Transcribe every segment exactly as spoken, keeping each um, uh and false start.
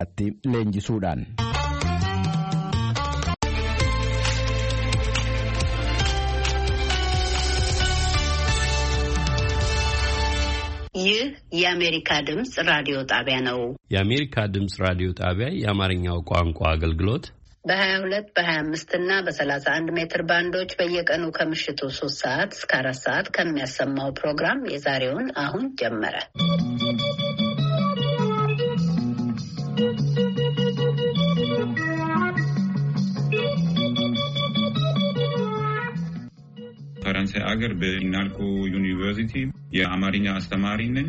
atti leenjisuudhaan. ይህ የአሜሪካ ድምጽ ራዲዮ ጣቢያ ነው። የአሜሪካ ድምጽ ራዲዮ ጣቢያ የአማርኛው ቋንቋ አገልግሎት በ22 በ25 እና በ31 ሜትር ባንዶች በየቀኑ ከምሽቱ ሶስት ሰዓት እስከ አራት ሰዓት ከሚያሰማው ፕሮግራም የዛሬውን አሁን ጀመረ። ፈረንሳይ አገር በኢናልኮ ዩኒቨርሲቲ የአማርኛ አስተማሪ ነኝ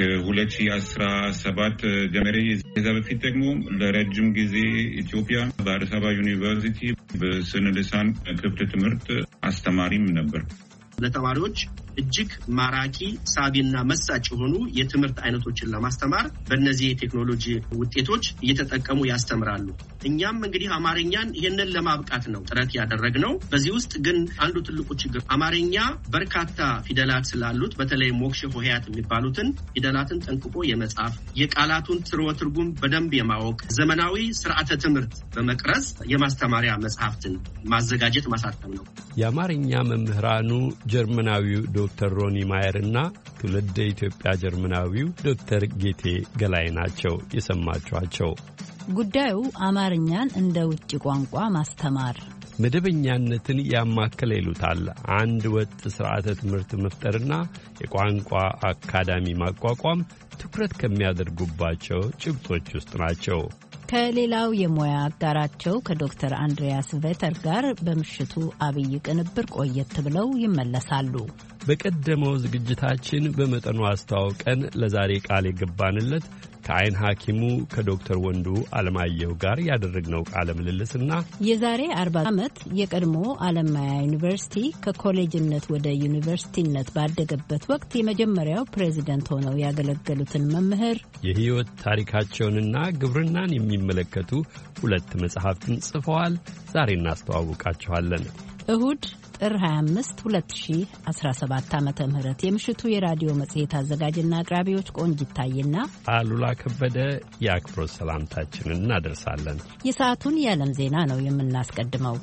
ከ2017 ጀምሬ። ከዛ በፊት ደግሞ ለረጅም ጊዜ ኢትዮጵያ በአዲስ አበባ ዩኒቨርሲቲ በስነ ልሳን ክፍል ትምህርት አስተማሪም ነበር። ለተማሪዎች እጅግ ማራኪ ሳቢና መሳጭ የሆኑ የትምህርት አይነቶችን ለማስተማር በእነዚህ የቴክኖሎጂ ውጤቶች እየተጠቀሙ ያስተምራሉ። እኛም እንግዲህ አማርኛን ይሄንን ለማብቃት ነው ጥረት ያደረግነው። በዚህ ውስጥ ግን አንዱ ትልቁ ችግር አማርኛ በርካታ ፊደላት ስላሉት በተለይ ሞክሼ ሆሄያት የሚባሉትን ፊደላትን ጠንቅቆ የመጻፍ የቃላቱን ስርወ ትርጉም በደንብ የማወቅ ዘመናዊ ስርዓተ ትምህርት በመቅረጽ የማስተማሪያ መጽሐፍትን ማዘጋጀት ማሳተም ነው። የአማርኛ መምህራኑ ጀርመናዊው ዶክተር ሮኒ ማየር እና ትውልደ ኢትዮጵያ ጀርመናዊው ዶክተር ጌቴ ገላይ ናቸው የሰማችኋቸው። ጉዳዩ አማርኛን እንደ ውጭ ቋንቋ ማስተማር መደበኛነትን ያማከለ ይሉታል። አንድ ወጥ ስርዓተ ትምህርት መፍጠርና የቋንቋ አካዳሚ ማቋቋም ትኩረት ከሚያደርጉባቸው ጭብጦች ውስጥ ናቸው። ከሌላው የሙያ አጋራቸው ከዶክተር አንድሪያስ ቬተር ጋር በምሽቱ አብይ ቅንብር ቆየት ብለው ይመለሳሉ። በቀደመው ዝግጅታችን በመጠኑ አስተዋውቀን ለዛሬ ቃል የገባንለት ከአይን ሐኪሙ ከዶክተር ወንዱ አለማየሁ ጋር ያደረግነው ቃለ ምልልስና የዛሬ አርባ ዓመት የቀድሞ አለማያ ዩኒቨርሲቲ ከኮሌጅነት ወደ ዩኒቨርሲቲነት ባደገበት ወቅት የመጀመሪያው ፕሬዝዳንት ሆነው ያገለገሉትን መምህር የህይወት ታሪካቸውንና ግብርናን የሚመለከቱ ሁለት መጽሐፍትን ጽፈዋል። ዛሬ እናስተዋውቃችኋለን። እሁድ ጥር ሃያ አምስት ሁለት ሺህ አስራ ሰባት ዓመተ ምህረት የምሽቱ የራዲዮ መጽሔት አዘጋጅና አቅራቢዎች ቆንጂት ታዬና አሉላ ከበደ የአክብሮት ሰላምታችንን እናደርሳለን። የሰዓቱን የዓለም ዜና ነው የምናስቀድመው።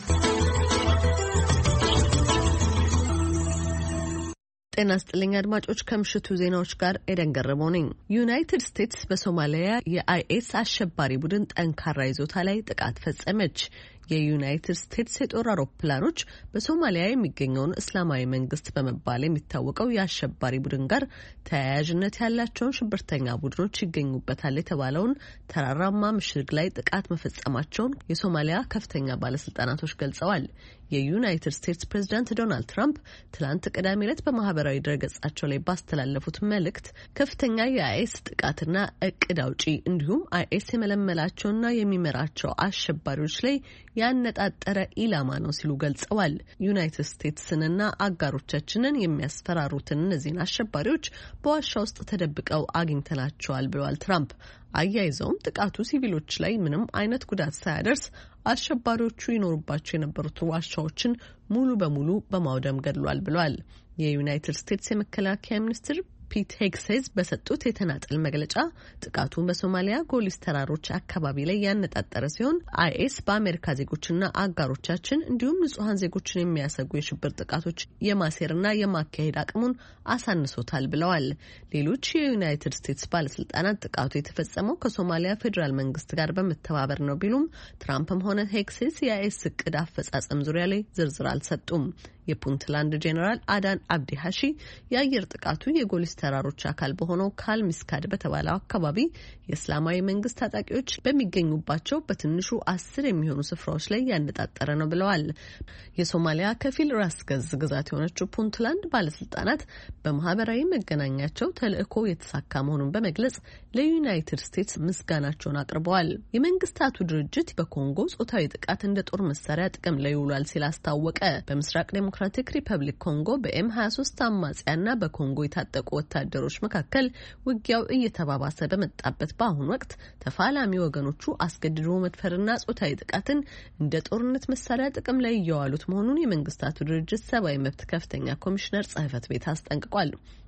ጤና ይስጥልኝ አድማጮች፣ ከምሽቱ ዜናዎች ጋር ኤደን ገረመው ነኝ። ዩናይትድ ስቴትስ በሶማሊያ የአይኤስ አሸባሪ ቡድን ጠንካራ ይዞታ ላይ ጥቃት ፈጸመች። የዩናይትድ ስቴትስ የጦር አውሮፕላኖች በሶማሊያ የሚገኘውን እስላማዊ መንግስት በመባል የሚታወቀው የአሸባሪ ቡድን ጋር ተያያዥነት ያላቸውን ሽብርተኛ ቡድኖች ይገኙበታል የተባለውን ተራራማ ምሽግ ላይ ጥቃት መፈጸማቸውን የሶማሊያ ከፍተኛ ባለስልጣናቶች ገልጸዋል። የዩናይትድ ስቴትስ ፕሬዝዳንት ዶናልድ ትራምፕ ትላንት ቅዳሜ ዕለት በማህበራዊ ድረገጻቸው ላይ ባስተላለፉት መልእክት ከፍተኛ የአይኤስ ጥቃትና እቅድ አውጪ እንዲሁም አይኤስ የመለመላቸውና የሚመራቸው አሸባሪዎች ላይ ያነጣጠረ ኢላማ ነው ሲሉ ገልጸዋል። ዩናይትድ ስቴትስንና አጋሮቻችንን የሚያስፈራሩትን እነዚህን አሸባሪዎች በዋሻ ውስጥ ተደብቀው አግኝተናቸዋል ብለዋል ትራምፕ። አያይዘውም ጥቃቱ ሲቪሎች ላይ ምንም አይነት ጉዳት ሳያደርስ አሸባሪዎቹ ይኖሩባቸው የነበሩት ዋሻዎችን ሙሉ በሙሉ በማውደም ገድሏል ብለዋል። የዩናይትድ ስቴትስ የመከላከያ ሚኒስትር ፒት ሄግሴዝ በሰጡት የተናጠል መግለጫ ጥቃቱ በሶማሊያ ጎሊስ ተራሮች አካባቢ ላይ ያነጣጠረ ሲሆን አይኤስ በአሜሪካ ዜጎችና አጋሮቻችን እንዲሁም ንጹሃን ዜጎችን የሚያሰጉ የሽብር ጥቃቶች የማሴርና የማካሄድ አቅሙን አሳንሶታል ብለዋል። ሌሎች የዩናይትድ ስቴትስ ባለስልጣናት ጥቃቱ የተፈጸመው ከሶማሊያ ፌዴራል መንግስት ጋር በመተባበር ነው ቢሉም ትራምፕም ሆነ ሄግሴዝ የአይኤስ እቅድ አፈጻጸም ዙሪያ ላይ ዝርዝር አልሰጡም። የፑንትላንድ ጄኔራል አዳን አብዲ ሀሺ የአየር ጥቃቱ የጎሊስ ተራሮች አካል በሆነው ካልሚስካድ በተባለው አካባቢ የእስላማዊ መንግስት ታጣቂዎች በሚገኙባቸው በትንሹ አስር የሚሆኑ ስፍራዎች ላይ ያነጣጠረ ነው ብለዋል። የሶማሊያ ከፊል ራስ ገዝ ግዛት የሆነችው ፑንትላንድ ባለስልጣናት በማህበራዊ መገናኛቸው ተልእኮ የተሳካ መሆኑን በመግለጽ ለዩናይትድ ስቴትስ ምስጋናቸውን አቅርበዋል። የመንግስታቱ ድርጅት በኮንጎ ጾታዊ ጥቃት እንደ ጦር መሳሪያ ጥቅም ላይ ይውላል ሲል አስታወቀ። በምስራቅ ዲሞክራቲክ ሪፐብሊክ ኮንጎ በኤም ሀያ ሶስት አማጽያና በኮንጎ የታጠቁ ወታደሮች መካከል ውጊያው እየተባባሰ በመጣበት በአሁኑ ወቅት ተፋላሚ ወገኖቹ አስገድዶ መድፈርና ጾታዊ ጥቃትን እንደ ጦርነት መሳሪያ ጥቅም ላይ እያዋሉት መሆኑን የመንግስታቱ ድርጅት ሰብአዊ መብት ከፍተኛ ኮሚሽነር ጽህፈት ቤት አስጠንቅቋል።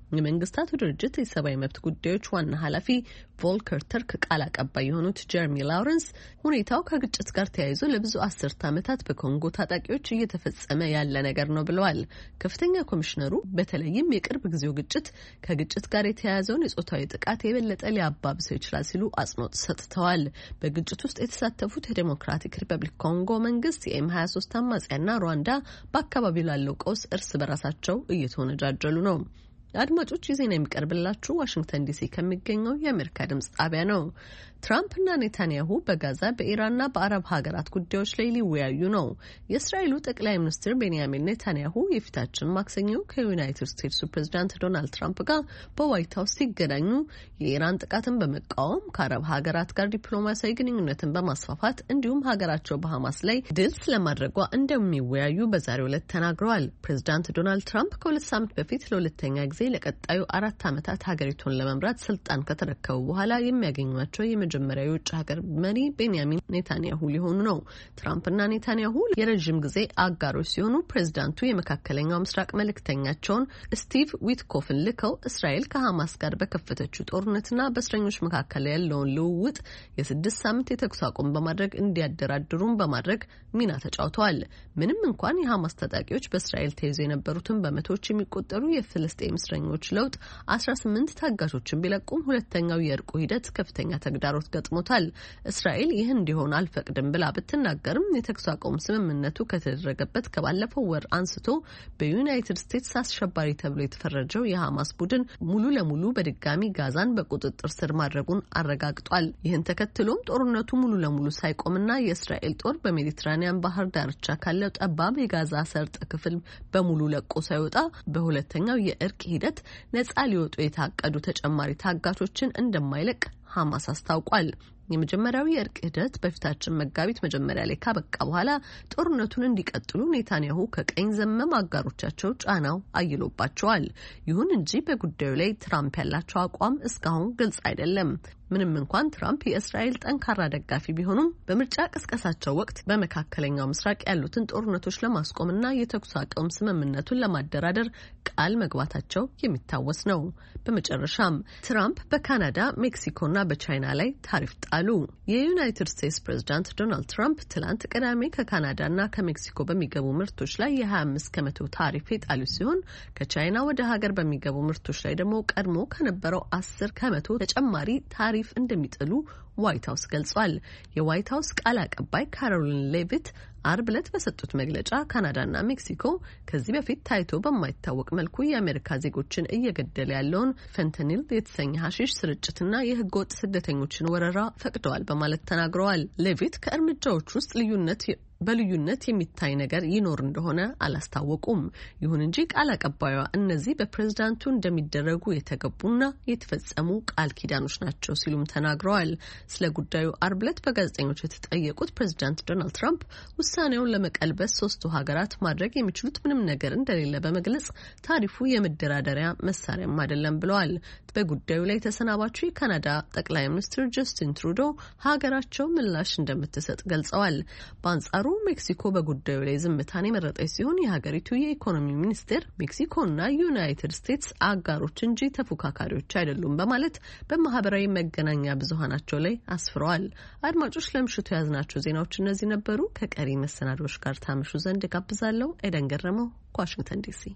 የመንግስታቱ ድርጅት የሰብአዊ መብት ጉዳዮች ዋና ኃላፊ ቮልከር ተርክ ቃል አቀባይ የሆኑት ጀርሚ ላውረንስ ሁኔታው ከግጭት ጋር ተያይዞ ለብዙ አስርት ዓመታት በኮንጎ ታጣቂዎች እየተፈጸመ ያለ ነገር ነው ብለዋል። ከፍተኛ ኮሚሽነሩ በተለይም የቅርብ ጊዜው ግጭት ከግጭት ጋር የተያያዘውን የጾታዊ ጥቃት የበለጠ ሊያባብሰው ይችላል ሲሉ አጽንኦት ሰጥተዋል። በግጭት ውስጥ የተሳተፉት የዴሞክራቲክ ሪፐብሊክ ኮንጎ መንግስት፣ የኤም ሀያ ሶስት አማጽያና ሩዋንዳ በአካባቢው ላለው ቀውስ እርስ በራሳቸው እየተወነጃጀሉ ነው። አድማጮች ዜና የሚቀርብላችሁ ዋሽንግተን ዲሲ ከሚገኘው የአሜሪካ ድምጽ ጣቢያ ነው። ትራምፕና ኔታንያሁ በጋዛ በኢራንና በአረብ ሀገራት ጉዳዮች ላይ ሊወያዩ ነው። የእስራኤሉ ጠቅላይ ሚኒስትር ቤንያሚን ኔታንያሁ የፊታችን ማክሰኞ ከዩናይትድ ስቴትሱ ፕሬዝዳንት ዶናልድ ትራምፕ ጋር በዋይት ሀውስ ሲገናኙ የኢራን ጥቃትን በመቃወም ከአረብ ሀገራት ጋር ዲፕሎማሲያዊ ግንኙነትን በማስፋፋት እንዲሁም ሀገራቸው በሐማስ ላይ ድል ስለማድረጓ እንደሚወያዩ በዛሬው ዕለት ተናግረዋል። ፕሬዝዳንት ዶናልድ ትራምፕ ከሁለት ሳምንት በፊት ለሁለተኛ ጊዜ ለቀጣዩ አራት ዓመታት ሀገሪቱን ለመምራት ስልጣን ከተረከቡ በኋላ የሚያገኟቸው የመጀመሪያው የውጭ ሀገር መሪ ቤንያሚን ኔታንያሁ ሊሆኑ ነው። ትራምፕና ኔታንያሁ የረጅም ጊዜ አጋሮች ሲሆኑ ፕሬዝዳንቱ የመካከለኛው ምስራቅ መልእክተኛቸውን ስቲቭ ዊትኮፍን ልከው እስራኤል ከሐማስ ጋር በከፈተችው ጦርነትና በእስረኞች መካከል ያለውን ልውውጥ የስድስት ሳምንት የተኩስ አቁም በማድረግ እንዲያደራድሩም በማድረግ ሚና ተጫውተዋል። ምንም እንኳን የሐማስ ታጣቂዎች በእስራኤል ተይዘው የነበሩትን በመቶዎች የሚቆጠሩ የፍልስጤም እስረኞች ለውጥ አስራ ስምንት ታጋቾችን ቢለቁም ሁለተኛው የእርቁ ሂደት ከፍተኛ ተግዳሮት ገጥሞታል። እስራኤል ይህን እንዲሆን አልፈቅድም ብላ ብትናገርም የተኩስ አቁም ስምምነቱ ከተደረገበት ከባለፈው ወር አንስቶ በዩናይትድ ስቴትስ አሸባሪ ተብሎ የተፈረጀው የሐማስ ቡድን ሙሉ ለሙሉ በድጋሚ ጋዛን በቁጥጥር ስር ማድረጉን አረጋግጧል። ይህን ተከትሎም ጦርነቱ ሙሉ ለሙሉ ሳይቆምና የእስራኤል ጦር በሜዲትራኒያን ባህር ዳርቻ ካለው ጠባብ የጋዛ ሰርጥ ክፍል በሙሉ ለቆ ሳይወጣ በሁለተኛው የእርቅ ሂደት ነጻ ሊወጡ የታቀዱ ተጨማሪ ታጋቾችን እንደማይለቅ ሐማስ አስታውቋል። የመጀመሪያው የእርቅ ሂደት በፊታችን መጋቢት መጀመሪያ ላይ ካበቃ በኋላ ጦርነቱን እንዲቀጥሉ ኔታንያሁ ከቀኝ ዘመም አጋሮቻቸው ጫናው አይሎባቸዋል። ይሁን እንጂ በጉዳዩ ላይ ትራምፕ ያላቸው አቋም እስካሁን ግልጽ አይደለም። ምንም እንኳን ትራምፕ የእስራኤል ጠንካራ ደጋፊ ቢሆኑም በምርጫ ቅስቀሳቸው ወቅት በመካከለኛው ምስራቅ ያሉትን ጦርነቶች ለማስቆምና የተኩስ አቁም ስምምነቱን ለማደራደር ቃል መግባታቸው የሚታወስ ነው። በመጨረሻም ትራምፕ በካናዳ፣ ሜክሲኮና በቻይና ላይ ታሪፍ ጣሉ። የዩናይትድ ስቴትስ ፕሬዝዳንት ዶናልድ ትራምፕ ትላንት ቅዳሜ ከካናዳና ከሜክሲኮ በሚገቡ ምርቶች ላይ የሀያ አምስት ከመቶ ታሪፍ የጣሉ ሲሆን ከቻይና ወደ ሀገር በሚገቡ ምርቶች ላይ ደግሞ ቀድሞ ከነበረው አስር ከመቶ ተጨማሪ ታሪፍ እንደሚጥሉ ዋይት ሀውስ ገልጿል። የዋይት ሀውስ ቃል አቀባይ ካሮሊን ሌቪት አርብ ዕለት በሰጡት መግለጫ ካናዳና ሜክሲኮ ከዚህ በፊት ታይቶ በማይታወቅ መልኩ የአሜሪካ ዜጎችን እየገደለ ያለውን ፈንተኒል የተሰኘ ሀሺሽ ስርጭትና የህገወጥ ስደተኞችን ወረራ ፈቅደዋል በማለት ተናግረዋል። ሌቪት ከእርምጃዎች ውስጥ ልዩነት በልዩነት የሚታይ ነገር ይኖር እንደሆነ አላስታወቁም። ይሁን እንጂ ቃል አቀባዩዋ እነዚህ በፕሬዝዳንቱ እንደሚደረጉ የተገቡና የተፈጸሙ ቃል ኪዳኖች ናቸው ሲሉም ተናግረዋል። ስለ ጉዳዩ አርብ ዕለት በጋዜጠኞች የተጠየቁት ፕሬዝዳንት ዶናልድ ትራምፕ ውሳኔውን ለመቀልበስ ሶስቱ ሀገራት ማድረግ የሚችሉት ምንም ነገር እንደሌለ በመግለጽ ታሪፉ የመደራደሪያ መሳሪያም አይደለም ብለዋል። በጉዳዩ ላይ ተሰናባቹ የካናዳ ጠቅላይ ሚኒስትር ጀስቲን ትሩዶ ሀገራቸው ምላሽ እንደምትሰጥ ገልጸዋል። በአንጻሩ ሜክሲኮ በጉዳዩ ላይ ዝምታን የመረጠች ሲሆን የሀገሪቱ የኢኮኖሚ ሚኒስቴር ሜክሲኮና ዩናይትድ ስቴትስ አጋሮች እንጂ ተፎካካሪዎች አይደሉም በማለት በማህበራዊ መገናኛ ብዙሃናቸው ላይ አስፍረዋል። አድማጮች ለምሽቱ የያዝናቸው ዜናዎች እነዚህ ነበሩ። ከቀሪ መሰናዶዎች ጋር ታምሹ ዘንድ ጋብዛለሁ። ኤደን ገረመው ከዋሽንግተን ዲሲ።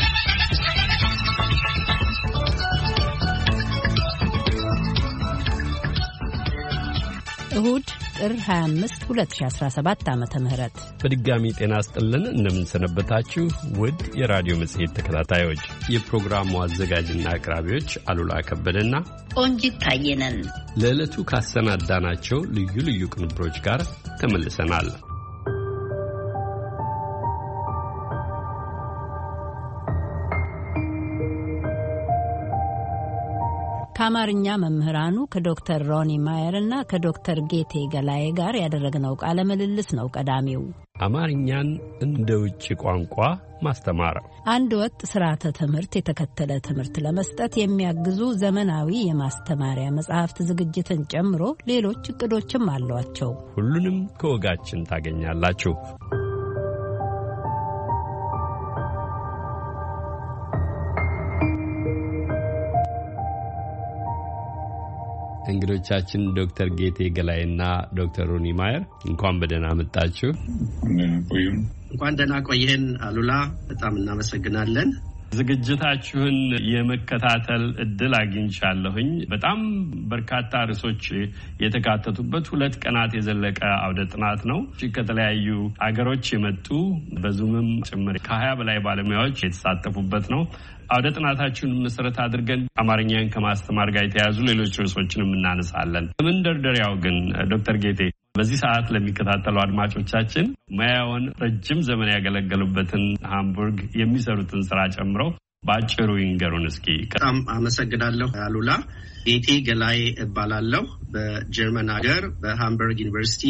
እሁድ ጥር ሀያ አምስት ሁለት ሺ አስራ ሰባት ዓመተ ምህረት በድጋሚ ጤና ስጥልን። እንደምንሰነበታችሁ ውድ የራዲዮ መጽሔት ተከታታዮች፣ የፕሮግራሙ አዘጋጅና አቅራቢዎች አሉላ ከበደና ቆንጂት ታየነን ለዕለቱ ካሰናዳናቸው ልዩ ልዩ ቅንብሮች ጋር ተመልሰናል። ከአማርኛ መምህራኑ ከዶክተር ሮኒ ማየር እና ከዶክተር ጌቴ ገላዬ ጋር ያደረግነው ቃለ ምልልስ ነው ቀዳሚው። አማርኛን እንደ ውጭ ቋንቋ ማስተማር አንድ ወጥ ስርዓተ ትምህርት የተከተለ ትምህርት ለመስጠት የሚያግዙ ዘመናዊ የማስተማሪያ መጽሐፍት ዝግጅትን ጨምሮ ሌሎች እቅዶችም አሏቸው። ሁሉንም ከወጋችን ታገኛላችሁ። እንግዶቻችን ዶክተር ጌቴ ገላይና ዶክተር ሮኒ ማየር እንኳን በደህና መጣችሁ። እንኳን ደህና ቆየን አሉላ፣ በጣም እናመሰግናለን። ዝግጅታችሁን የመከታተል እድል አግኝቻለሁኝ። በጣም በርካታ ርዕሶች የተካተቱበት ሁለት ቀናት የዘለቀ አውደ ጥናት ነው። ከተለያዩ አገሮች የመጡ በዙምም ጭምር ከሀያ በላይ ባለሙያዎች የተሳተፉበት ነው። አውደ ጥናታችሁን መሰረት አድርገን አማርኛን ከማስተማር ጋር የተያያዙ ሌሎች ርዕሶችንም እናነሳለን። መንደርደሪያው ግን ዶክተር ጌቴ በዚህ ሰዓት ለሚከታተሉ አድማጮቻችን ሙያውን ረጅም ዘመን ያገለገሉበትን ሃምቡርግ የሚሰሩትን ስራ ጨምሮ በአጭሩ ይንገሩን እስኪ። በጣም አመሰግናለሁ አሉላ። ጌቴ ገላይ እባላለሁ። በጀርመን ሀገር በሃምቡርግ ዩኒቨርሲቲ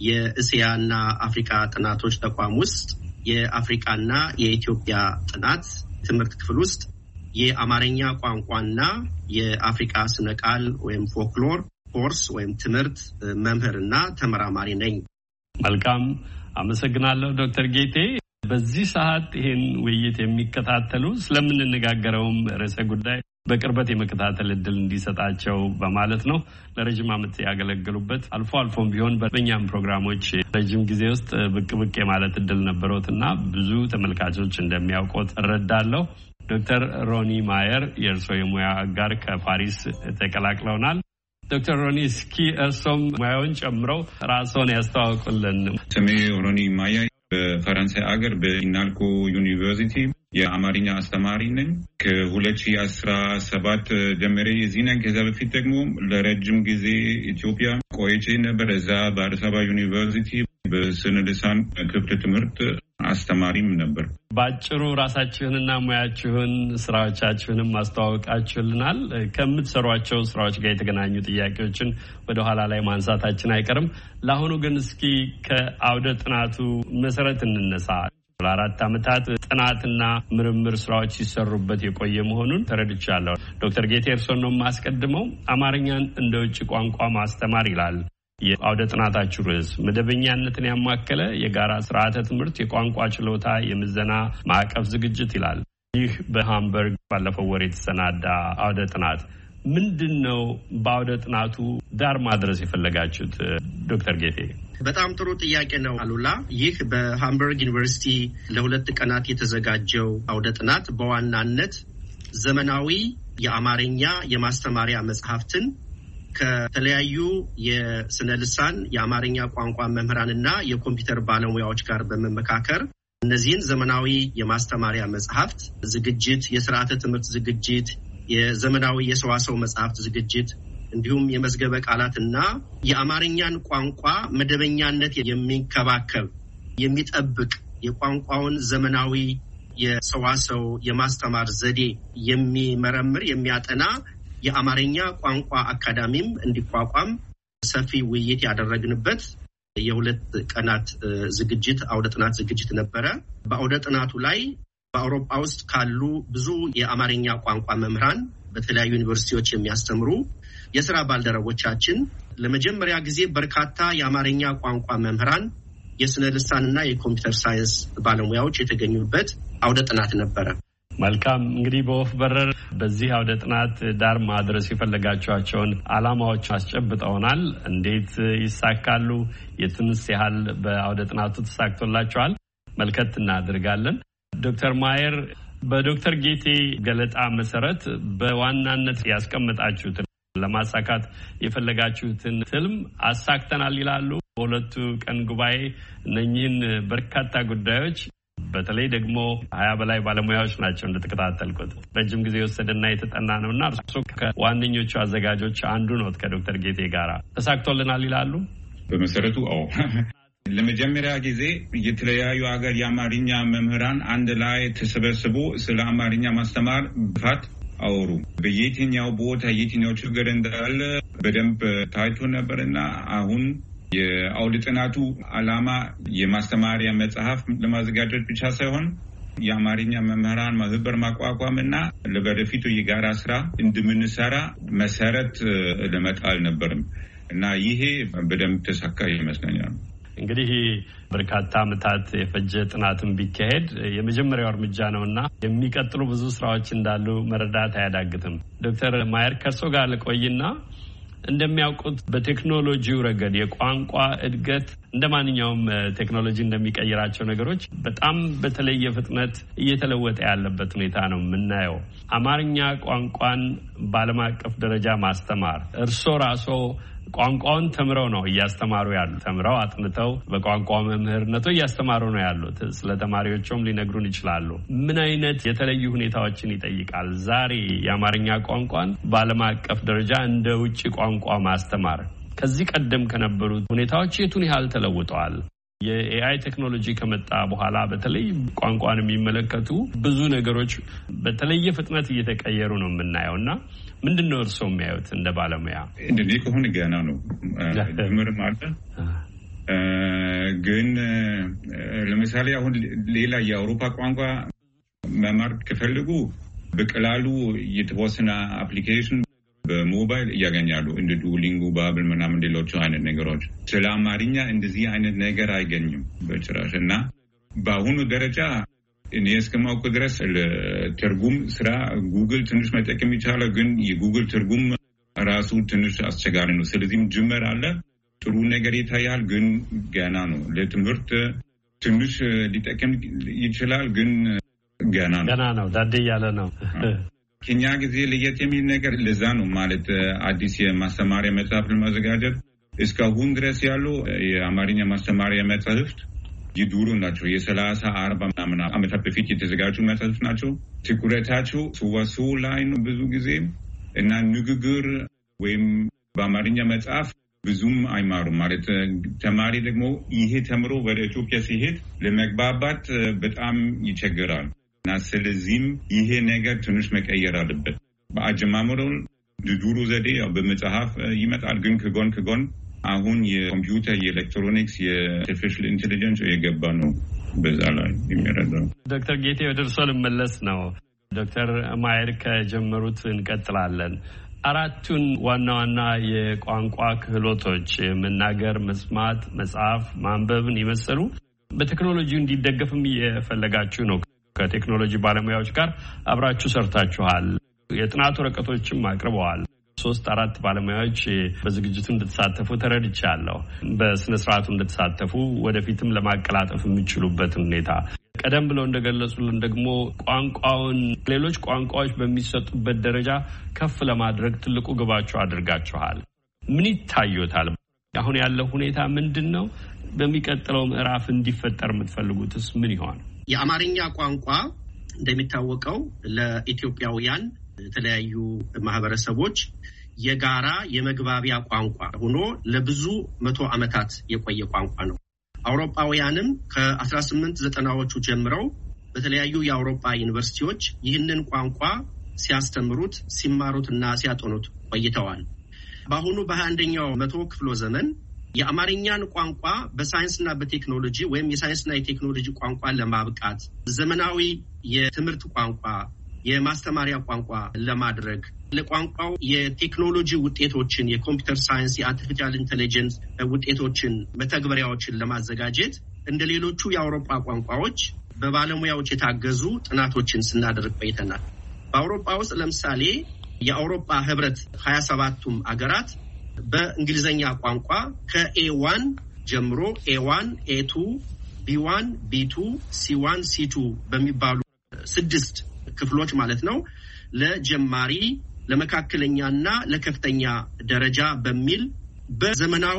የእስያና አፍሪካ ጥናቶች ተቋም ውስጥ የአፍሪካና የኢትዮጵያ ጥናት ትምህርት ክፍል ውስጥ የአማርኛ ቋንቋና የአፍሪካ ስነ ቃል ወይም ፎክሎር ኮርስ ወይም ትምህርት መምህርና ተመራማሪ ነኝ። መልካም አመሰግናለሁ ዶክተር ጌቴ። በዚህ ሰዓት ይሄን ውይይት የሚከታተሉ ስለምንነጋገረውም ርዕሰ ጉዳይ በቅርበት የመከታተል እድል እንዲሰጣቸው በማለት ነው። ለረጅም ዓመት ያገለገሉበት አልፎ አልፎም ቢሆን በእኛም ፕሮግራሞች ረጅም ጊዜ ውስጥ ብቅ ብቅ የማለት እድል ነበረውትና ብዙ ተመልካቾች እንደሚያውቁት እረዳለሁ። ዶክተር ሮኒ ማየር የእርሶ የሙያ አጋር ከፓሪስ ተቀላቅለውናል። ዶክተር ሮኒ እስኪ እርሶም ሙያውን ጨምረው ራስዎን ያስተዋውቁልን። ስሜ ሮኒ ማየር በፈረንሳይ ሀገር በኢናልኮ ዩኒቨርሲቲ የአማርኛ አስተማሪ ነኝ። ከሁለት ሺህ አስራ ሰባት ጀምሬ እዚህ ነኝ። ከዛ በፊት ደግሞ ለረጅም ጊዜ ኢትዮጵያ ቆይቼ ነበር። እዛ በአዲስ አበባ ዩኒቨርሲቲ በስነ ልሳን ክፍል ትምህርት አስተማሪም ነበር። ባጭሩ ራሳችሁንና ሙያችሁን ስራዎቻችሁንም ማስተዋወቃችሁልናል። ከምትሰሯቸው ስራዎች ጋር የተገናኙ ጥያቄዎችን ወደ ኋላ ላይ ማንሳታችን አይቀርም። ለአሁኑ ግን እስኪ ከአውደ ጥናቱ መሰረት እንነሳ። ለአራት ዓመታት ጥናትና ምርምር ስራዎች ሲሰሩበት የቆየ መሆኑን ተረድቻለሁ። ዶክተር ጌቴ እርሶን ነው የማስቀድመው። አማርኛን እንደ ውጭ ቋንቋ ማስተማር ይላል የአውደ ጥናታችሁ ርዕስ። መደበኛነትን ያማከለ የጋራ ስርዓተ ትምህርት፣ የቋንቋ ችሎታ፣ የምዘና ማዕቀፍ ዝግጅት ይላል። ይህ በሃምበርግ ባለፈው ወር የተሰናዳ አውደ ጥናት ምንድን ነው? በአውደ ጥናቱ ዳር ማድረስ የፈለጋችሁት ዶክተር ጌቴ? በጣም ጥሩ ጥያቄ ነው አሉላ። ይህ በሃምበርግ ዩኒቨርሲቲ ለሁለት ቀናት የተዘጋጀው አውደ ጥናት በዋናነት ዘመናዊ የአማርኛ የማስተማሪያ መጽሐፍትን ከተለያዩ የስነ ልሳን የአማርኛ ቋንቋ መምህራንና የኮምፒውተር ባለሙያዎች ጋር በመመካከር እነዚህን ዘመናዊ የማስተማሪያ መጽሐፍት ዝግጅት፣ የስርዓተ ትምህርት ዝግጅት፣ የዘመናዊ የሰዋሰው መጽሐፍት ዝግጅት እንዲሁም የመዝገበ ቃላትና የአማርኛን ቋንቋ መደበኛነት የሚንከባከብ የሚጠብቅ የቋንቋውን ዘመናዊ የሰዋሰው የማስተማር ዘዴ የሚመረምር የሚያጠና የአማርኛ ቋንቋ አካዳሚም እንዲቋቋም ሰፊ ውይይት ያደረግንበት የሁለት ቀናት ዝግጅት አውደ ጥናት ዝግጅት ነበረ። በአውደ ጥናቱ ላይ በአውሮፓ ውስጥ ካሉ ብዙ የአማርኛ ቋንቋ መምህራን በተለያዩ ዩኒቨርሲቲዎች የሚያስተምሩ የሥራ ባልደረቦቻችን ለመጀመሪያ ጊዜ በርካታ የአማርኛ ቋንቋ መምህራን የስነ ልሳንና የኮምፒውተር ሳይንስ ባለሙያዎች የተገኙበት አውደ ጥናት ነበረ። መልካም። እንግዲህ በወፍ በረር በዚህ አውደ ጥናት ዳር ማድረስ የፈለጋቸዋቸውን ዓላማዎች አስጨብጠውናል። እንዴት ይሳካሉ? የቱንስ ያህል በአውደ ጥናቱ ተሳክቶላቸዋል? መልከት እናድርጋለን። ዶክተር ማየር በዶክተር ጌቴ ገለጣ መሰረት በዋናነት ያስቀመጣችሁትን ለማሳካት የፈለጋችሁትን ትልም አሳክተናል ይላሉ። በሁለቱ ቀን ጉባኤ እነኚህን በርካታ ጉዳዮች በተለይ ደግሞ ሀያ በላይ ባለሙያዎች ናቸው እንደተከታተልኩት ረጅም ጊዜ የወሰደና የተጠና ነውና እርሱ ከዋነኞቹ አዘጋጆች አንዱ ነው። ከዶክተር ጌቴ ጋራ ተሳክቶልናል ይላሉ። በመሰረቱ አዎ፣ ለመጀመሪያ ጊዜ የተለያዩ ሀገር የአማርኛ መምህራን አንድ ላይ ተሰበስቦ ስለ አማርኛ ማስተማር ብፋት አወሩ። በየትኛው ቦታ የትኛው ችግር እንዳለ በደንብ ታይቶ ነበርና አሁን የአውደ ጥናቱ ዓላማ የማስተማሪያ መጽሐፍ ለማዘጋጀት ብቻ ሳይሆን የአማርኛ መምህራን ማህበር ማቋቋም እና ለወደፊቱ የጋራ ስራ እንደምንሰራ መሰረት ለመጣል ነበርም እና ይሄ በደንብ ተሳካ ይመስለኛል። እንግዲህ በርካታ ዓመታት የፈጀ ጥናትን ቢካሄድ የመጀመሪያው እርምጃ ነውና የሚቀጥሉ ብዙ ስራዎች እንዳሉ መረዳት አያዳግትም። ዶክተር ማየር ከርሶ ጋር ልቆይና እንደሚያውቁት በቴክኖሎጂው ረገድ የቋንቋ እድገት እንደማንኛውም ቴክኖሎጂ እንደሚቀይራቸው ነገሮች በጣም በተለየ ፍጥነት እየተለወጠ ያለበት ሁኔታ ነው የምናየው። አማርኛ ቋንቋን በዓለም አቀፍ ደረጃ ማስተማር እርሶ ራሶ ቋንቋውን ተምረው ነው እያስተማሩ ያሉት። ተምረው አጥንተው በቋንቋ መምህርነቱ እያስተማሩ ነው ያሉት። ስለ ተማሪዎቹም ሊነግሩን ይችላሉ። ምን አይነት የተለዩ ሁኔታዎችን ይጠይቃል ዛሬ የአማርኛ ቋንቋን በዓለም አቀፍ ደረጃ እንደ ውጭ ቋንቋ ማስተማር? ከዚህ ቀደም ከነበሩት ሁኔታዎች የቱን ያህል ተለውጠዋል? የኤአይ ቴክኖሎጂ ከመጣ በኋላ በተለይ ቋንቋን የሚመለከቱ ብዙ ነገሮች በተለየ ፍጥነት እየተቀየሩ ነው የምናየውና ምንድነው እርስዎ የሚያዩት እንደ ባለሙያ? እንደዚህ ከሆነ ገና ነው ጅምር ማለት ግን ለምሳሌ አሁን ሌላ የአውሮፓ ቋንቋ መማር ከፈለጉ በቀላሉ የተወሰነ አፕሊኬሽን በሞባይል እያገኛሉ እንደ ዱኦሊንጎ፣ ባብል ምናምን ሌሎቹ አይነት ነገሮች። ስለ አማርኛ እንደዚህ አይነት ነገር አይገኝም በጭራሽ እና በአሁኑ ደረጃ እኔ እስከማውቅ ድረስ ለትርጉም ስራ ጉግል ትንሽ መጠቀም ይቻላል፣ ግን የጉግል ትርጉም ራሱ ትንሽ አስቸጋሪ ነው። ስለዚህም ጅምር አለ፣ ጥሩ ነገር ይታያል፣ ግን ገና ነው። ለትምህርት ትንሽ ሊጠቀም ይችላል፣ ግን ገና ነው ገና ነው ዳዴ ያለ ነው። ከኛ ጊዜ ለየት የሚል ነገር ለዛ ነው ማለት አዲስ የማስተማሪያ መጽሐፍ ለማዘጋጀት እስካሁን ድረስ ያሉ የአማርኛ ማስተማሪያ መጽሐፍት የዱሮ ናቸው። የሰላሳ አርባ ምናምን ዓመታት በፊት የተዘጋጁ መጽሐፍት ናቸው። ትኩረታቸው ሰዋስው ላይ ነው ብዙ ጊዜ እና ንግግር ወይም በአማርኛ መጽሐፍ ብዙም አይማሩም ማለት ተማሪ ደግሞ ይሄ ተምሮ ወደ ኢትዮጵያ ሲሄድ ለመግባባት በጣም ይቸገራል እና ስለዚህም ይሄ ነገር ትንሽ መቀየር አለበት። በአጀማመሩ ድዱሩ ዘዴ ያው በመጽሐፍ ይመጣል፣ ግን ከጎን ከጎን አሁን የኮምፒውተር የኤሌክትሮኒክስ የአርቲፊሻል ኢንቴሊጀንስ የገባ ነው በዛ ላይ የሚረዳው። ዶክተር ጌቴ ወደ እርስዎ ልመለስ ነው። ዶክተር ማየር ከጀመሩት እንቀጥላለን። አራቱን ዋና ዋና የቋንቋ ክህሎቶች መናገር፣ መስማት፣ መጻፍ፣ ማንበብን የመሰሉ በቴክኖሎጂው እንዲደገፍም እየፈለጋችሁ ነው። ከቴክኖሎጂ ባለሙያዎች ጋር አብራችሁ ሰርታችኋል። የጥናት ወረቀቶችም አቅርበዋል። ሶስት አራት ባለሙያዎች በዝግጅቱ እንድትሳተፉ ተረድቻለሁ። በስነ ስርዓቱ እንድትሳተፉ ወደፊትም ለማቀላጠፍ የሚችሉበትን ሁኔታ ቀደም ብለው እንደገለጹልን ደግሞ ቋንቋውን ሌሎች ቋንቋዎች በሚሰጡበት ደረጃ ከፍ ለማድረግ ትልቁ ግባችሁ አድርጋችኋል። ምን ይታዩታል? አሁን ያለው ሁኔታ ምንድን ነው? በሚቀጥለው ምዕራፍ እንዲፈጠር የምትፈልጉትስ ምን ይሆን? የአማርኛ ቋንቋ እንደሚታወቀው ለኢትዮጵያውያን የተለያዩ ማህበረሰቦች የጋራ የመግባቢያ ቋንቋ ሆኖ ለብዙ መቶ ዓመታት የቆየ ቋንቋ ነው። አውሮፓውያንም ከአስራ ስምንት ዘጠናዎቹ ጀምረው በተለያዩ የአውሮፓ ዩኒቨርሲቲዎች ይህንን ቋንቋ ሲያስተምሩት፣ ሲማሩትና ሲያጠኑት ቆይተዋል። በአሁኑ በሃያ አንደኛው መቶ ክፍለ ዘመን የአማርኛን ቋንቋ በሳይንስና በቴክኖሎጂ ወይም የሳይንስና የቴክኖሎጂ ቋንቋ ለማብቃት ዘመናዊ የትምህርት ቋንቋ የማስተማሪያ ቋንቋ ለማድረግ ለቋንቋው የቴክኖሎጂ ውጤቶችን የኮምፒውተር ሳይንስ የአርቲፊሻል ኢንተለጀንስ ውጤቶችን መተግበሪያዎችን ለማዘጋጀት እንደ ሌሎቹ የአውሮፓ ቋንቋዎች በባለሙያዎች የታገዙ ጥናቶችን ስናደርግ ቆይተናል። በአውሮፓ ውስጥ ለምሳሌ የአውሮፓ ህብረት ሀያ ሰባቱም አገራት በእንግሊዘኛ ቋንቋ ከኤ ዋን ጀምሮ ኤ ዋን፣ ኤ ቱ፣ ቢ ዋን፣ ቢ ቱ፣ ሲ ዋን፣ ሲ ቱ በሚባሉ ስድስት ክፍሎች ማለት ነው ለጀማሪ ለመካከለኛና ለከፍተኛ ደረጃ በሚል በዘመናዊ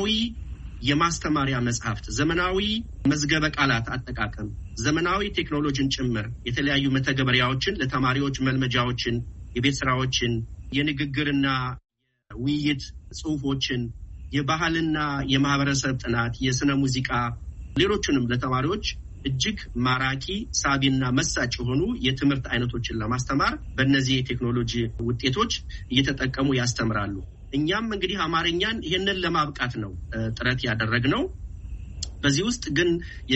የማስተማሪያ መጽሐፍት፣ ዘመናዊ መዝገበ ቃላት አጠቃቀም፣ ዘመናዊ ቴክኖሎጂን ጭምር የተለያዩ መተግበሪያዎችን ለተማሪዎች መልመጃዎችን፣ የቤት ስራዎችን፣ የንግግርና ውይይት ጽሁፎችን፣ የባህልና የማህበረሰብ ጥናት፣ የስነ ሙዚቃ፣ ሌሎችንም ለተማሪዎች እጅግ ማራኪ ሳቢና መሳጭ የሆኑ የትምህርት አይነቶችን ለማስተማር በእነዚህ የቴክኖሎጂ ውጤቶች እየተጠቀሙ ያስተምራሉ። እኛም እንግዲህ አማርኛን ይሄንን ለማብቃት ነው ጥረት ያደረግነው። በዚህ ውስጥ ግን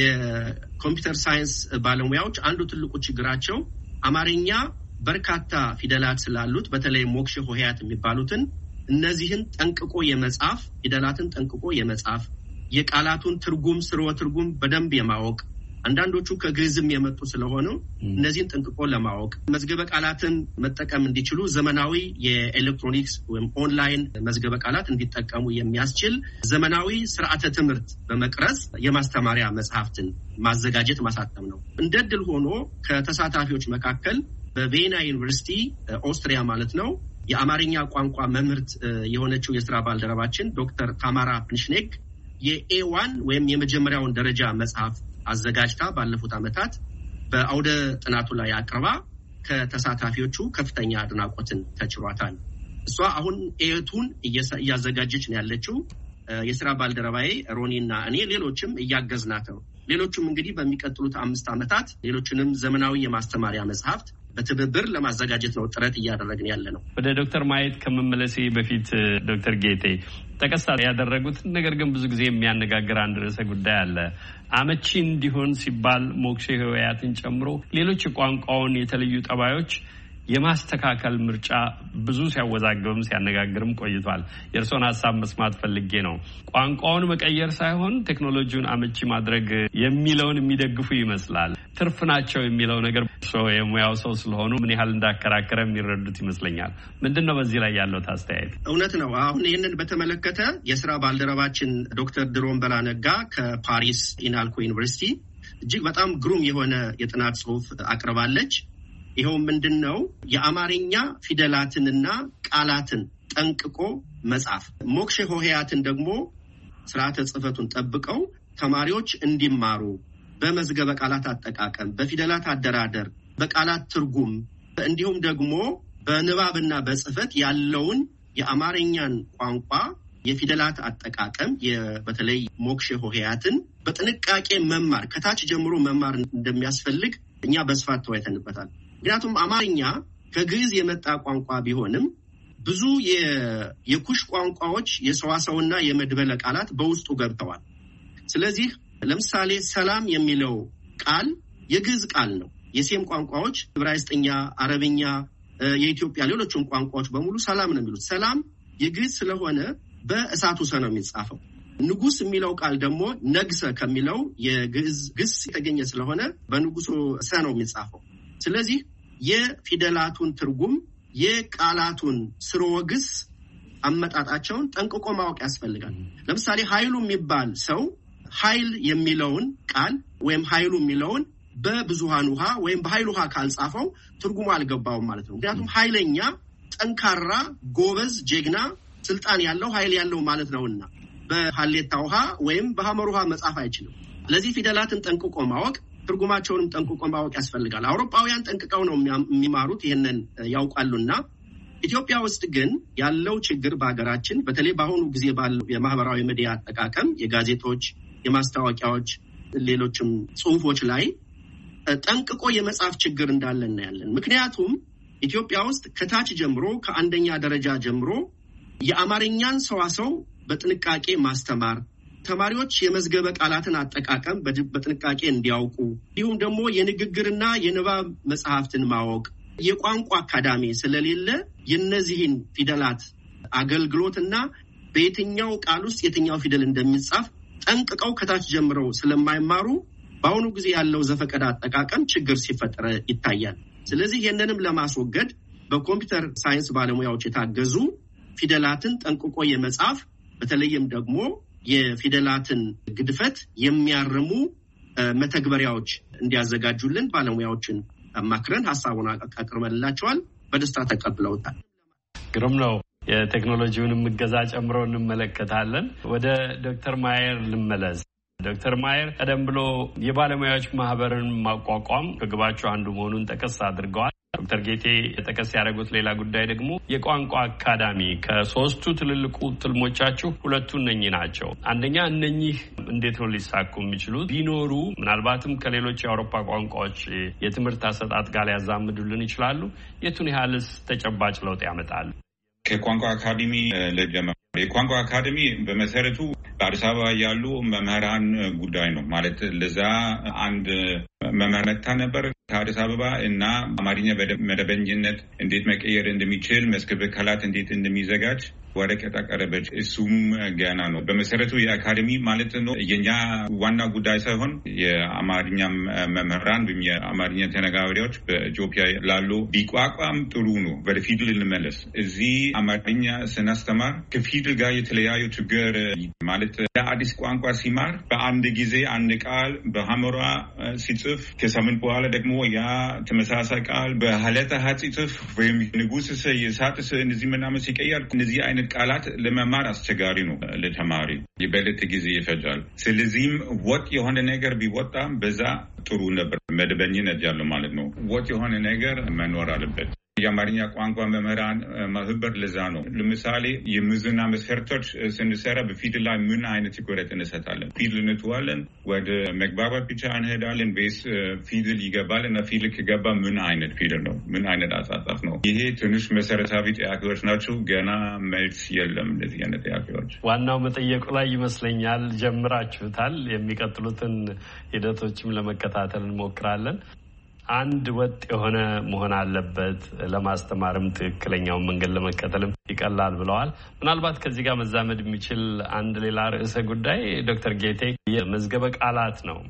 የኮምፒውተር ሳይንስ ባለሙያዎች አንዱ ትልቁ ችግራቸው አማርኛ በርካታ ፊደላት ስላሉት በተለይ ሞክሼ ሆሄያት የሚባሉትን እነዚህን ጠንቅቆ የመጻፍ ፊደላትን ጠንቅቆ የመጻፍ የቃላቱን ትርጉም ስርወ ትርጉም በደንብ የማወቅ አንዳንዶቹ ከግዕዝም የመጡ ስለሆነ እነዚህን ጠንቅቆ ለማወቅ መዝገበ ቃላትን መጠቀም እንዲችሉ ዘመናዊ የኤሌክትሮኒክስ ወይም ኦንላይን መዝገበ ቃላት እንዲጠቀሙ የሚያስችል ዘመናዊ ስርዓተ ትምህርት በመቅረጽ የማስተማሪያ መጽሐፍትን ማዘጋጀት ማሳተም ነው። እንደድል ሆኖ ከተሳታፊዎች መካከል በቬና ዩኒቨርሲቲ ኦስትሪያ ማለት ነው የአማርኛ ቋንቋ መምህርት የሆነችው የሥራ ባልደረባችን ዶክተር ታማራ ፕንሽኔክ የኤ ዋን ወይም የመጀመሪያውን ደረጃ መጽሐፍ አዘጋጅታ ባለፉት ዓመታት በአውደ ጥናቱ ላይ አቅርባ ከተሳታፊዎቹ ከፍተኛ አድናቆትን ተችሯታል። እሷ አሁን ኤቱን እያዘጋጀች ነው ያለችው። የሥራ ባልደረባዬ ሮኒና እኔ ሌሎችም እያገዝናት ነው። ሌሎችም እንግዲህ በሚቀጥሉት አምስት ዓመታት ሌሎችንም ዘመናዊ የማስተማሪያ መጽሐፍት በትብብር ለማዘጋጀት ነው ጥረት እያደረግን ያለ ነው። ወደ ዶክተር ማየት ከመመለሴ በፊት ዶክተር ጌቴ ተቀሳ ያደረጉት ነገር ግን ብዙ ጊዜ የሚያነጋግር አንድ ርዕሰ ጉዳይ አለ። አመቺ እንዲሆን ሲባል ሞክሼ ሆሄያትን ጨምሮ ሌሎች ቋንቋውን የተለዩ ጠባዮች የማስተካከል ምርጫ ብዙ ሲያወዛግብም ሲያነጋግርም ቆይቷል። የእርሶን ሀሳብ መስማት ፈልጌ ነው። ቋንቋውን መቀየር ሳይሆን ቴክኖሎጂውን አመቺ ማድረግ የሚለውን የሚደግፉ ይመስላል። ትርፍ ናቸው የሚለው ነገር ሰው የሙያው ሰው ስለሆኑ ምን ያህል እንዳከራከረ የሚረዱት ይመስለኛል። ምንድን ነው በዚህ ላይ ያለው አስተያየት? እውነት ነው። አሁን ይህንን በተመለከተ የሥራ ባልደረባችን ዶክተር ድሮን በላነጋ ከፓሪስ ኢናልኮ ዩኒቨርሲቲ እጅግ በጣም ግሩም የሆነ የጥናት ጽሑፍ አቅርባለች። ይኸው ምንድነው የአማርኛ ፊደላትንና ቃላትን ጠንቅቆ መጻፍ፣ ሞክሼ ሆሄያትን ደግሞ ስርዓተ ጽሕፈቱን ጠብቀው ተማሪዎች እንዲማሩ በመዝገበ ቃላት አጠቃቀም፣ በፊደላት አደራደር፣ በቃላት ትርጉም እንዲሁም ደግሞ በንባብና በጽሕፈት ያለውን የአማርኛን ቋንቋ የፊደላት አጠቃቀም በተለይ ሞክሼ ሆሄያትን በጥንቃቄ መማር ከታች ጀምሮ መማር እንደሚያስፈልግ እኛ በስፋት ተወያይተንበታል። ምክንያቱም አማርኛ ከግዕዝ የመጣ ቋንቋ ቢሆንም ብዙ የኩሽ ቋንቋዎች የሰዋሰውና የመድበለ ቃላት በውስጡ ገብተዋል። ስለዚህ ለምሳሌ ሰላም የሚለው ቃል የግዕዝ ቃል ነው። የሴም ቋንቋዎች ዕብራይስጥኛ፣ አረብኛ፣ የኢትዮጵያ ሌሎችም ቋንቋዎች በሙሉ ሰላም ነው የሚሉት። ሰላም የግዕዝ ስለሆነ በእሳቱ ሰ ነው የሚጻፈው። ንጉስ የሚለው ቃል ደግሞ ነግሰ ከሚለው የግዕዝ ግስ የተገኘ ስለሆነ በንጉሱ ሰ ነው የሚጻፈው። ስለዚህ የፊደላቱን ትርጉም የቃላቱን ስርወ ግስ አመጣጣቸውን ጠንቅቆ ማወቅ ያስፈልጋል። ለምሳሌ ኃይሉ የሚባል ሰው ኃይል የሚለውን ቃል ወይም ኃይሉ የሚለውን በብዙሃን ውሃ ወይም በኃይል ውሃ ካልጻፈው ትርጉሙ አልገባውም ማለት ነው። ምክንያቱም ኃይለኛ፣ ጠንካራ፣ ጎበዝ፣ ጀግና፣ ስልጣን ያለው ኃይል ያለው ማለት ነውና በሐሌታ ውሃ ወይም በሐመር ውሃ መጻፍ አይችልም። ለዚህ ፊደላትን ጠንቅቆ ማወቅ ትርጉማቸውንም ጠንቅቆ ማወቅ ያስፈልጋል። አውሮፓውያን ጠንቅቀው ነው የሚማሩት፣ ይሄንን ያውቃሉና ኢትዮጵያ ውስጥ ግን ያለው ችግር በሀገራችን በተለይ በአሁኑ ጊዜ ባለው የማህበራዊ ሚዲያ አጠቃቀም የጋዜጦች፣ የማስታወቂያዎች፣ ሌሎችም ጽሁፎች ላይ ጠንቅቆ የመጻፍ ችግር እንዳለ እናያለን። ምክንያቱም ኢትዮጵያ ውስጥ ከታች ጀምሮ ከአንደኛ ደረጃ ጀምሮ የአማርኛን ሰዋሰው በጥንቃቄ ማስተማር፣ ተማሪዎች የመዝገበ ቃላትን አጠቃቀም በጥንቃቄ እንዲያውቁ፣ እንዲሁም ደግሞ የንግግርና የንባብ መጽሐፍትን ማወቅ፣ የቋንቋ አካዳሚ ስለሌለ የነዚህን ፊደላት አገልግሎትና በየትኛው ቃል ውስጥ የትኛው ፊደል እንደሚጻፍ ጠንቅቀው ከታች ጀምረው ስለማይማሩ በአሁኑ ጊዜ ያለው ዘፈቀደ አጠቃቀም ችግር ሲፈጠር ይታያል። ስለዚህ ይህንንም ለማስወገድ በኮምፒውተር ሳይንስ ባለሙያዎች የታገዙ ፊደላትን ጠንቅቆ የመጻፍ በተለይም ደግሞ የፊደላትን ግድፈት የሚያርሙ መተግበሪያዎች እንዲያዘጋጁልን ባለሙያዎችን አማክረን ሐሳቡን አቅርበንላቸዋል። በደስታ ተቀብለውታል። ግሩም ነው። የቴክኖሎጂውንም እገዛ ጨምሮ እንመለከታለን። ወደ ዶክተር ማየር ልመለስ። ዶክተር ማየር ቀደም ብሎ የባለሙያዎች ማህበርን ማቋቋም ከግባቸው አንዱ መሆኑን ጠቀስ አድርገዋል። ዶክተር ጌቴ ጠቀስ ያደረጉት ሌላ ጉዳይ ደግሞ የቋንቋ አካዳሚ፣ ከሶስቱ ትልልቁ ትልሞቻችሁ ሁለቱ እነኚህ ናቸው። አንደኛ እነኚህ እንዴት ነው ሊሳኩ የሚችሉት? ቢኖሩ ምናልባትም ከሌሎች የአውሮፓ ቋንቋዎች የትምህርት አሰጣጥ ጋር ሊያዛምዱልን ይችላሉ? የቱን ያህልስ ተጨባጭ ለውጥ ያመጣሉ? ከቋንቋ አካዳሚ ለጀመር የቋንቋ አካዳሚ በመሰረቱ በአዲስ አበባ ያሉ መምህራን ጉዳይ ነው። ማለት ለዛ አንድ መምህር መታ ነበር ከአዲስ አበባ እና አማርኛ መደበኝነት እንዴት መቀየር እንደሚችል፣ መዝገበ ቃላት እንዴት እንደሚዘጋጅ ወረቀት አቀረበች። እሱም ገና ነው። በመሰረቱ የአካዴሚ ማለት ነው የኛ ዋና ጉዳይ ሳይሆን የአማርኛ መምህራን ወይም የአማርኛ ተናጋሪዎች በኢትዮጵያ ላሉ ቢቋቋም ጥሩ ነው። ወደ ፊደል ልመለስ። እዚህ አማርኛ ስናስተማር ከፊደል ጋር የተለያዩ ችግር ማለት አዲስ ቋንቋ ሲማር በአንድ ጊዜ አንድ ቃል በሐመሯ ሲጽፍ ከሳምንት በኋላ ደግሞ ያ ተመሳሳይ ቃል በሐለተ ሀ ሲጽፍ ወይም ንጉስ የሳትስ እነዚህ ምናምን ሲቀየር እነዚህ አይነት ቃላት ለመማር አስቸጋሪ ነው ለተማሪ፣ የበለጠ ጊዜ ይፈጃል። ስለዚህም ወጥ የሆነ ነገር ቢወጣ በዛ ጥሩ ነበር። መደበኛነት ያለው ማለት ነው። ወጥ የሆነ ነገር መኖር አለበት። የአማርኛ ቋንቋ መምህራን ማህበር ለዛ ነው። ለምሳሌ የምዘና መስፈርቶች ስንሰራ በፊደል ላይ ምን አይነት ትኩረት እንሰጣለን? ፊደል እንተዋለን፣ ወደ መግባባት ብቻ እንሄዳለን ወይስ ፊደል ይገባል እና ፊደል ከገባ ምን አይነት ፊደል ነው? ምን አይነት አጻጻፍ ነው? ይሄ ትንሽ መሰረታዊ ጥያቄዎች ናቸው። ገና መልስ የለም ለዚህ አይነት ጥያቄዎች። ዋናው መጠየቁ ላይ ይመስለኛል ጀምራችሁታል። የሚቀጥሉትን ሂደቶችም ለመከታተል እንሞክራለን። አንድ ወጥ የሆነ መሆን አለበት፣ ለማስተማርም ትክክለኛውን መንገድ ለመከተልም ይቀላል ብለዋል። ምናልባት ከዚህ ጋር መዛመድ የሚችል አንድ ሌላ ርዕሰ ጉዳይ ዶክተር ጌቴ የመዝገበ ቃላት ነው።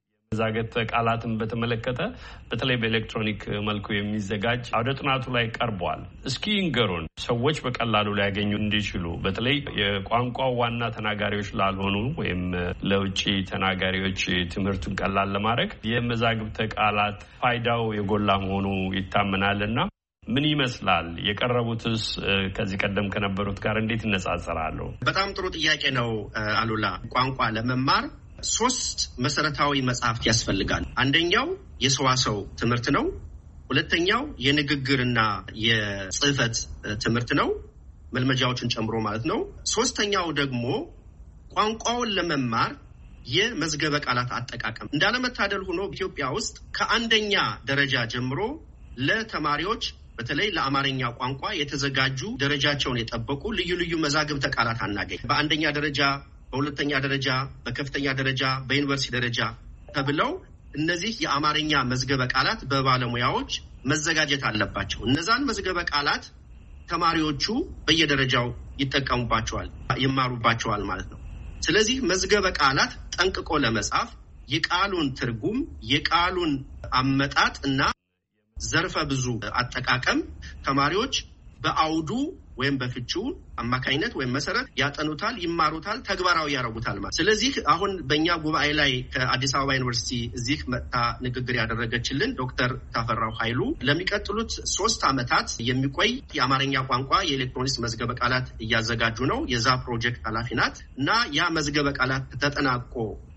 መዛገት ቃላትን በተመለከተ በተለይ በኤሌክትሮኒክ መልኩ የሚዘጋጅ አውደ ጥናቱ ላይ ቀርቧል። እስኪ ይንገሩን፣ ሰዎች በቀላሉ ሊያገኙ እንዲችሉ በተለይ የቋንቋው ዋና ተናጋሪዎች ላልሆኑ ወይም ለውጭ ተናጋሪዎች ትምህርቱን ቀላል ለማድረግ የመዛግብተ ቃላት ፋይዳው የጎላ መሆኑ ይታመናልና ምን ይመስላል? የቀረቡትስ ከዚህ ቀደም ከነበሩት ጋር እንዴት ይነጻጸራሉ? በጣም ጥሩ ጥያቄ ነው አሉላ። ቋንቋ ለመማር ሶስት መሰረታዊ መጽሐፍት ያስፈልጋል። አንደኛው የሰዋሰው ትምህርት ነው። ሁለተኛው የንግግርና የጽህፈት ትምህርት ነው፣ መልመጃዎችን ጨምሮ ማለት ነው። ሶስተኛው ደግሞ ቋንቋውን ለመማር የመዝገበ ቃላት አጠቃቀም። እንዳለመታደል ሆኖ ኢትዮጵያ ውስጥ ከአንደኛ ደረጃ ጀምሮ ለተማሪዎች በተለይ ለአማርኛ ቋንቋ የተዘጋጁ ደረጃቸውን የጠበቁ ልዩ ልዩ መዛግብተ ቃላት አናገኝ። በአንደኛ ደረጃ፣ በሁለተኛ ደረጃ፣ በከፍተኛ ደረጃ፣ በዩኒቨርሲቲ ደረጃ ተብለው እነዚህ የአማርኛ መዝገበ ቃላት በባለሙያዎች መዘጋጀት አለባቸው። እነዛን መዝገበ ቃላት ተማሪዎቹ በየደረጃው ይጠቀሙባቸዋል፣ ይማሩባቸዋል ማለት ነው። ስለዚህ መዝገበ ቃላት ጠንቅቆ ለመጻፍ የቃሉን ትርጉም፣ የቃሉን አመጣጥ እና ዘርፈ ብዙ አጠቃቀም ተማሪዎች በአውዱ ወይም በፍቺው አማካኝነት ወይም መሰረት ያጠኑታል፣ ይማሩታል፣ ተግባራዊ ያደርጉታል ማለት። ስለዚህ አሁን በእኛ ጉባኤ ላይ ከአዲስ አበባ ዩኒቨርሲቲ እዚህ መጣ ንግግር ያደረገችልን ዶክተር ታፈራው ኃይሉ ለሚቀጥሉት ሶስት ዓመታት የሚቆይ የአማርኛ ቋንቋ የኤሌክትሮኒክስ መዝገበ ቃላት እያዘጋጁ ነው። የዛ ፕሮጀክት ኃላፊ ናት እና ያ መዝገበ ቃላት ተጠናቆ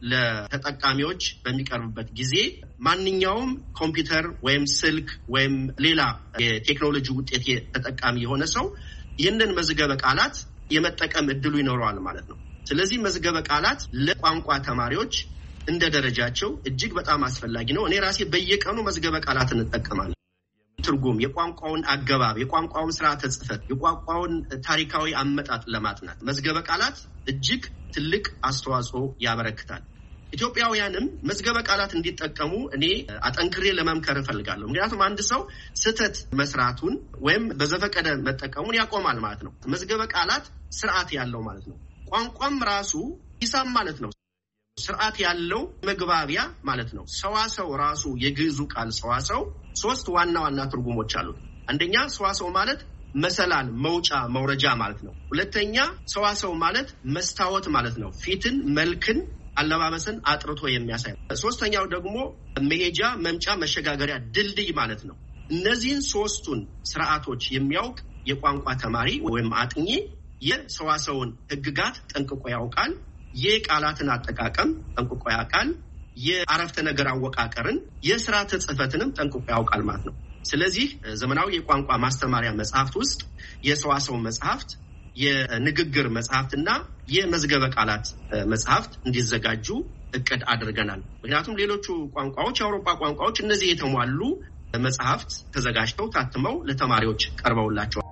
ለተጠቃሚዎች በሚቀርብበት ጊዜ ማንኛውም ኮምፒውተር ወይም ስልክ ወይም ሌላ የቴክኖሎጂ ውጤት ተጠቃሚ የሆነ ሰው ይህንን መዝገበ ቃላት የመጠቀም እድሉ ይኖረዋል ማለት ነው። ስለዚህ መዝገበ ቃላት ለቋንቋ ተማሪዎች እንደ ደረጃቸው እጅግ በጣም አስፈላጊ ነው። እኔ ራሴ በየቀኑ መዝገበ ቃላት እንጠቀማለሁ። ትርጉም፣ የቋንቋውን አገባብ፣ የቋንቋውን ስርዓተ ጽሕፈት፣ የቋንቋውን ታሪካዊ አመጣጥ ለማጥናት መዝገበ ቃላት እጅግ ትልቅ አስተዋጽኦ ያበረክታል። ኢትዮጵያውያንም መዝገበ ቃላት እንዲጠቀሙ እኔ አጠንክሬ ለመምከር እፈልጋለሁ። ምክንያቱም አንድ ሰው ስህተት መስራቱን ወይም በዘፈቀደ መጠቀሙን ያቆማል ማለት ነው። መዝገበ ቃላት ስርዓት ያለው ማለት ነው። ቋንቋም ራሱ ሂሳብ ማለት ነው። ስርዓት ያለው መግባቢያ ማለት ነው። ሰዋሰው ራሱ የግዕዙ ቃል ሰዋሰው ሶስት ዋና ዋና ትርጉሞች አሉት። አንደኛ ሰዋሰው ማለት መሰላል፣ መውጫ፣ መውረጃ ማለት ነው። ሁለተኛ ሰዋሰው ማለት መስታወት ማለት ነው። ፊትን፣ መልክን፣ አለባበስን አጥርቶ የሚያሳይ። ሶስተኛው ደግሞ መሄጃ፣ መምጫ፣ መሸጋገሪያ፣ ድልድይ ማለት ነው። እነዚህን ሶስቱን ስርዓቶች የሚያውቅ የቋንቋ ተማሪ ወይም አጥኚ የሰዋሰውን ህግጋት ጠንቅቆ ያውቃል። የቃላትን አጠቃቀም ጠንቅቆ ያውቃል። የአረፍተ ነገር አወቃቀርን፣ የስርዓተ ጽሕፈትንም ጠንቅቆ ያውቃል ማለት ነው። ስለዚህ ዘመናዊ የቋንቋ ማስተማሪያ መጽሐፍት ውስጥ የሰዋሰው መጽሐፍት፣ የንግግር መጽሐፍትና የመዝገበ ቃላት መጽሐፍት እንዲዘጋጁ እቅድ አድርገናል። ምክንያቱም ሌሎቹ ቋንቋዎች፣ የአውሮፓ ቋንቋዎች እነዚህ የተሟሉ መጽሐፍት ተዘጋጅተው ታትመው ለተማሪዎች ቀርበውላቸዋል።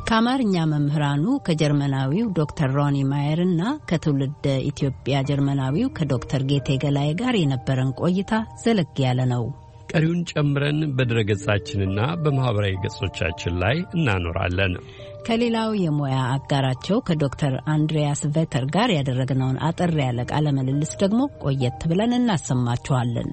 ከአማርኛ መምህራኑ ከጀርመናዊው ዶክተር ሮኒ ማየርና ከትውልደ ኢትዮጵያ ጀርመናዊው ከዶክተር ጌቴ ገላይ ጋር የነበረን ቆይታ ዘለግ ያለ ነው። ቀሪውን ጨምረን በድረገጻችንና በማህበራዊ ገጾቻችን ላይ እናኖራለን። ከሌላው የሙያ አጋራቸው ከዶክተር አንድሪያስ ቬተር ጋር ያደረግነውን አጠር ያለ ቃለ ምልልስ ደግሞ ቆየት ብለን እናሰማችኋለን።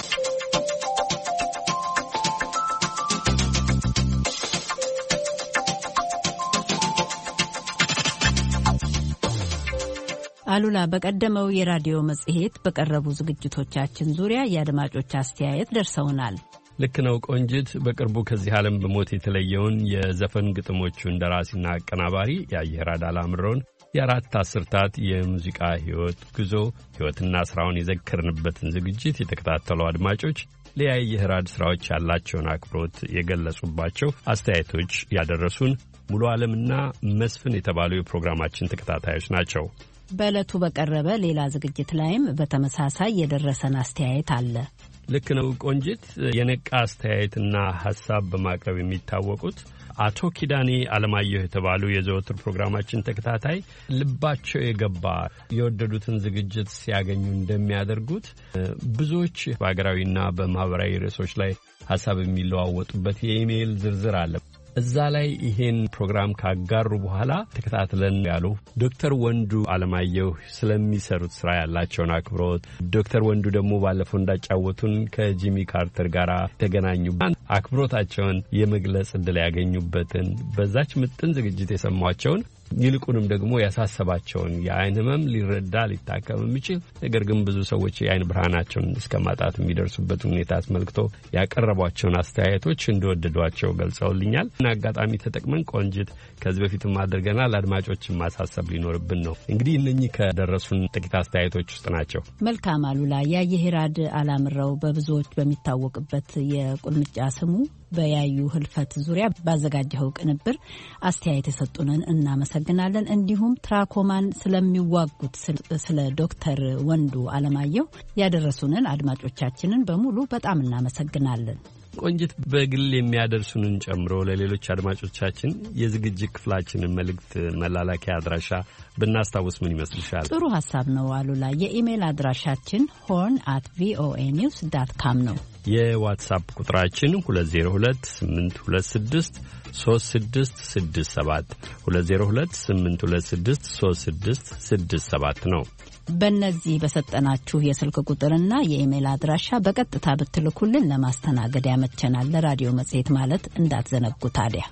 አሉላ፣ በቀደመው የራዲዮ መጽሔት በቀረቡ ዝግጅቶቻችን ዙሪያ የአድማጮች አስተያየት ደርሰውናል። ልክ ነው ቆንጅት። በቅርቡ ከዚህ ዓለም በሞት የተለየውን የዘፈን ግጥሞቹን ደራሲና አቀናባሪ የአየህራድ አላምረውን የአራት አስርታት የሙዚቃ ሕይወት ጉዞ ሕይወትና ሥራውን የዘከርንበትን ዝግጅት የተከታተሉ አድማጮች ለያየህራድ ሥራዎች ያላቸውን አክብሮት የገለጹባቸው አስተያየቶች ያደረሱን ሙሉ ዓለምና መስፍን የተባሉ የፕሮግራማችን ተከታታዮች ናቸው። በዕለቱ በቀረበ ሌላ ዝግጅት ላይም በተመሳሳይ የደረሰን አስተያየት አለ። ልክ ነው ቆንጂት። የነቃ አስተያየትና ሐሳብ በማቅረብ የሚታወቁት አቶ ኪዳኔ አለማየሁ የተባሉ የዘወትር ፕሮግራማችን ተከታታይ ልባቸው የገባ የወደዱትን ዝግጅት ሲያገኙ እንደሚያደርጉት ብዙዎች በሀገራዊና በማህበራዊ ርዕሶች ላይ ሐሳብ የሚለዋወጡበት የኢሜይል ዝርዝር አለ። እዛ ላይ ይሄን ፕሮግራም ካጋሩ በኋላ ተከታትለን ያሉ ዶክተር ወንዱ አለማየሁ ስለሚሰሩት ስራ ያላቸውን አክብሮት፣ ዶክተር ወንዱ ደግሞ ባለፈው እንዳጫወቱን ከጂሚ ካርተር ጋር ተገናኙ አክብሮታቸውን የመግለጽ ዕድል ያገኙበትን በዛች ምጥን ዝግጅት የሰሟቸውን ይልቁንም ደግሞ ያሳሰባቸውን የአይን ህመም ሊረዳ ሊታከም የሚችል ነገር ግን ብዙ ሰዎች የአይን ብርሃናቸውን እስከማጣት የሚደርሱበት ሁኔታ አስመልክቶ ያቀረቧቸውን አስተያየቶች እንደወደዷቸው ገልጸውልኛል። እና አጋጣሚ ተጠቅመን ቆንጅት ከዚህ በፊትም አድርገናል፣ አድማጮችን ማሳሰብ ሊኖርብን ነው። እንግዲህ እነኚህ ከደረሱን ጥቂት አስተያየቶች ውስጥ ናቸው። መልካም አሉላ። የአየህራድ አላምረው በብዙዎች በሚታወቅበት የቁልምጫ ስሙ በያዩ ህልፈት ዙሪያ ባዘጋጀው ቅንብር አስተያየት የሰጡንን እናመሰግናለን። እንዲሁም ትራኮማን ስለሚዋጉት ስለ ዶክተር ወንዱ አለማየሁ ያደረሱንን አድማጮቻችንን በሙሉ በጣም እናመሰግናለን። ቆንጅት፣ በግል የሚያደርሱንን ጨምሮ ለሌሎች አድማጮቻችን የዝግጅት ክፍላችንን መልእክት መላላኪያ አድራሻ ብናስታውስ ምን ይመስልሻል? ጥሩ ሐሳብ ነው አሉላ። የኢሜል አድራሻችን ሆርን አት ቪኦኤ ኒውስ ዳት ካም ነው። የዋትስአፕ ቁጥራችን ሁለት ዜሮ ሁለት ስምንት ሁለት ስድስት ሶስት ስድስት ስድስት ሰባት ሁለት ዜሮ ሁለት ስምንት ሁለት ስድስት ሶስት ስድስት ስድስት ሰባት ነው። በእነዚህ በሰጠናችሁ የስልክ ቁጥርና የኢሜል አድራሻ በቀጥታ ብትልኩልን ለማስተናገድ ያመቸናል። ለራዲዮ መጽሔት ማለት እንዳትዘነጉ ታዲያ።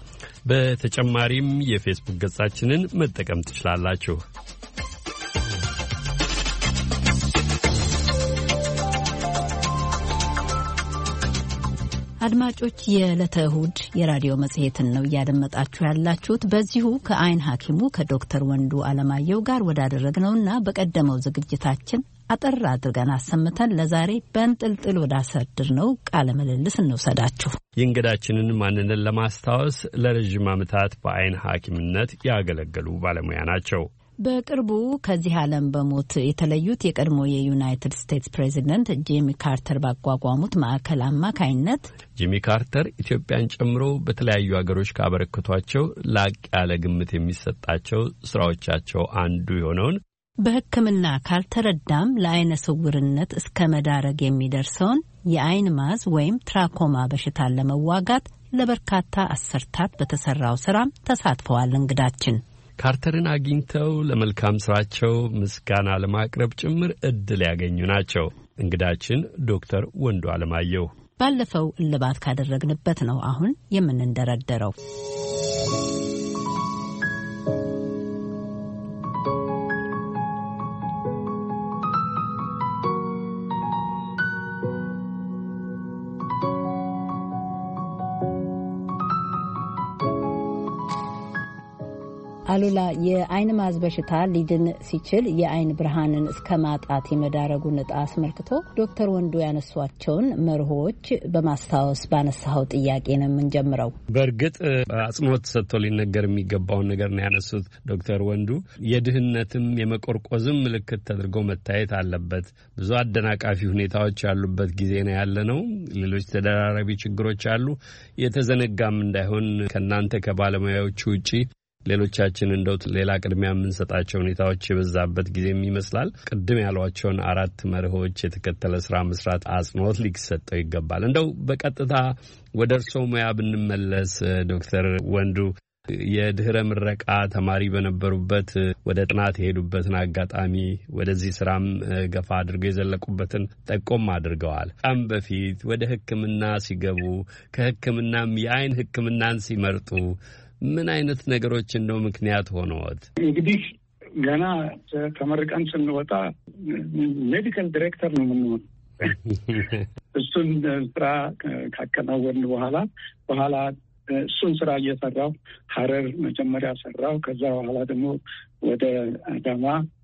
በተጨማሪም የፌስቡክ ገጻችንን መጠቀም ትችላላችሁ። አድማጮች፣ የዕለተ እሁድ የራዲዮ መጽሔትን ነው እያደመጣችሁ ያላችሁት። በዚሁ ከአይን ሐኪሙ ከዶክተር ወንዱ አለማየሁ ጋር ወዳደረግነውና በቀደመው ዝግጅታችን አጠር አድርገን አሰምተን ለዛሬ በእንጥልጥል ወዳሰድር ነው ቃለ ምልልስ እንውሰዳችሁ። የእንግዳችንን ማንነት ለማስታወስ ለረጅም ዓመታት በአይን ሐኪምነት ያገለገሉ ባለሙያ ናቸው። በቅርቡ ከዚህ ዓለም በሞት የተለዩት የቀድሞ የዩናይትድ ስቴትስ ፕሬዚደንት ጂሚ ካርተር ባቋቋሙት ማዕከል አማካይነት ጂሚ ካርተር ኢትዮጵያን ጨምሮ በተለያዩ ሀገሮች ካበረከቷቸው ላቅ ያለ ግምት የሚሰጣቸው ስራዎቻቸው አንዱ የሆነውን በሕክምና ካልተረዳም ለአይነ ስውርነት እስከ መዳረግ የሚደርሰውን የአይን ማዝ ወይም ትራኮማ በሽታን ለመዋጋት ለበርካታ አስርታት በተሰራው ስራም ተሳትፈዋል። እንግዳችን ካርተርን አግኝተው ለመልካም ስራቸው ምስጋና ለማቅረብ ጭምር እድል ያገኙ ናቸው። እንግዳችን ዶክተር ወንዱ አለማየሁ ባለፈው እልባት ካደረግንበት ነው አሁን የምንደረደረው። አሉላ የአይን ማዝ በሽታ ሊድን ሲችል የአይን ብርሃንን እስከ ማጣት የመዳረጉን ዕጣ አስመልክቶ ዶክተር ወንዱ ያነሷቸውን መርሆች በማስታወስ ባነሳው ጥያቄ ነው የምንጀምረው። በእርግጥ አጽንኦት ሰጥቶ ሊነገር የሚገባውን ነገር ነው ያነሱት ዶክተር ወንዱ። የድህነትም የመቆርቆዝም ምልክት ተደርጎ መታየት አለበት። ብዙ አደናቃፊ ሁኔታዎች ያሉበት ጊዜ ነው ያለ ነው። ሌሎች ተደራራቢ ችግሮች አሉ። የተዘነጋም እንዳይሆን ከእናንተ ከባለሙያዎቹ ውጪ ሌሎቻችን እንደው ሌላ ቅድሚያ የምንሰጣቸው ሁኔታዎች የበዛበት ጊዜም ይመስላል። ቅድም ያሏቸውን አራት መርሆች የተከተለ ስራ መስራት አጽንኦት ሊሰጠው ይገባል። እንደው በቀጥታ ወደ እርስዎ ሙያ ብንመለስ ዶክተር ወንዱ የድህረ ምረቃ ተማሪ በነበሩበት ወደ ጥናት የሄዱበትን አጋጣሚ ወደዚህ ስራም ገፋ አድርገው የዘለቁበትን ጠቆም አድርገዋል። በጣም በፊት ወደ ሕክምና ሲገቡ ከሕክምናም የአይን ሕክምናን ሲመርጡ ምን አይነት ነገሮች እንደው ምክንያት ሆነዎት? እንግዲህ ገና ተመርቀን ስንወጣ ሜዲካል ዲሬክተር ነው የምንሆነው። እሱን ስራ ካከናወን በኋላ በኋላ እሱን ስራ እየሰራው ሀረር መጀመሪያ ሰራው። ከዛ በኋላ ደግሞ ወደ አዳማ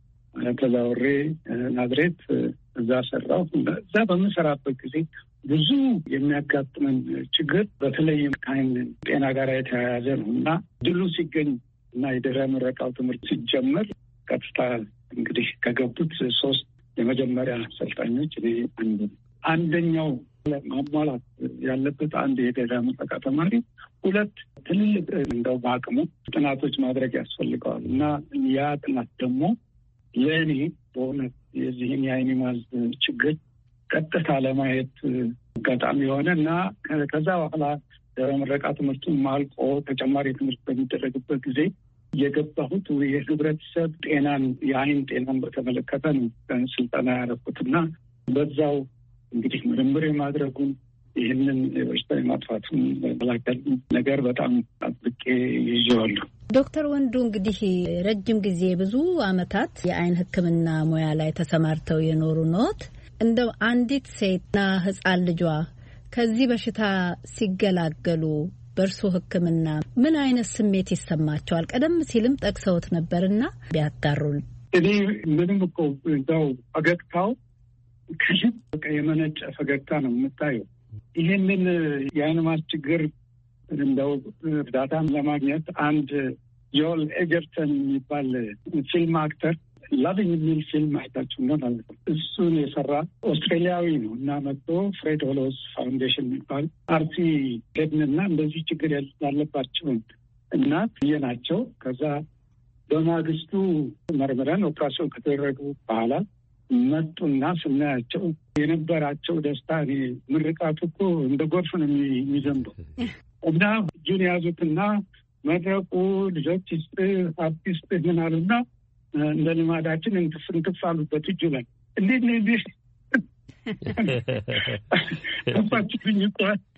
ተዛውሬ ናዝሬት እዛ ሰራው። እዛ በምሰራበት ጊዜ ብዙ የሚያጋጥመን ችግር በተለይም ከአይን ጤና ጋር የተያያዘ ነው እና ድሉ ሲገኝ እና የድህረ ምረቃው ትምህርት ሲጀመር ቀጥታ እንግዲህ ከገቡት ሶስት የመጀመሪያ ሰልጣኞች እኔ አንዱ አንደኛው ማሟላት ያለበት አንድ የድህረ ምረቃ ተማሪ ሁለት ትልልቅ እንደው በአቅሙ ጥናቶች ማድረግ ያስፈልገዋል እና ያ ጥናት ደግሞ ለእኔ በእውነት የዚህን የአይን ማዝ ችግር ቀጥታ ለማየት አጋጣሚ የሆነ እና ከዛ በኋላ ድህረ ምረቃ ትምህርቱን ማልቆ ተጨማሪ ትምህርት በሚደረግበት ጊዜ የገባሁት የህብረተሰብ ጤናን የአይን ጤናን በተመለከተ ነው ስልጠና ያደረኩትና በዛው እንግዲህ ምርምር የማድረጉን ይህንን በሽታ የማጥፋቱን መከላከል ነገር በጣም አጥብቄ ይዤዋለሁ። ዶክተር ወንዱ እንግዲህ ረጅም ጊዜ ብዙ አመታት የአይን ሕክምና ሙያ ላይ ተሰማርተው የኖሩ ኖት። እንደው አንዲት ሴትና ህጻን ልጇ ከዚህ በሽታ ሲገላገሉ በእርሶ ሕክምና ምን አይነት ስሜት ይሰማቸዋል? ቀደም ሲልም ጠቅሰውት ነበርና ቢያጋሩን። እኔ ምንም እኮ እንደው ፈገግታው ከልብ በቃ የመነጨ ፈገግታ ነው የምታየው። ይሄንን የአይን ማዝ ችግር እንደው እርዳታን ለማግኘት አንድ ጆል ኤጀርተን የሚባል ፊልም አክተር ላቪንግ የሚል ፊልም አይታችሁ ነው ማለት ነው። እሱን የሰራ ኦስትሬሊያዊ ነው እና መጥቶ ፍሬድ ሆሎስ ፋውንዴሽን የሚባል አርሲ ሄድንና እንደዚህ ችግር ያለባቸውን እናት ናቸው። ከዛ በማግስቱ መርምረን ኦፕራሲዮን ከተደረጉ በኋላ መጡና ስናያቸው የነበራቸው ደስታ እኔ ምርቃቱ እኮ እንደ ጎርፍ ነው የሚዘንበው እና እጁን ያዙትና መድረቁ ልጆች ስጥ ሀብት ስጥ ምን አሉና እንደ ልማዳችን እንትፍ እንትፍ አሉበት እጁ ላይ እንዴት ነው እንዴ ተፋችኝ እኮ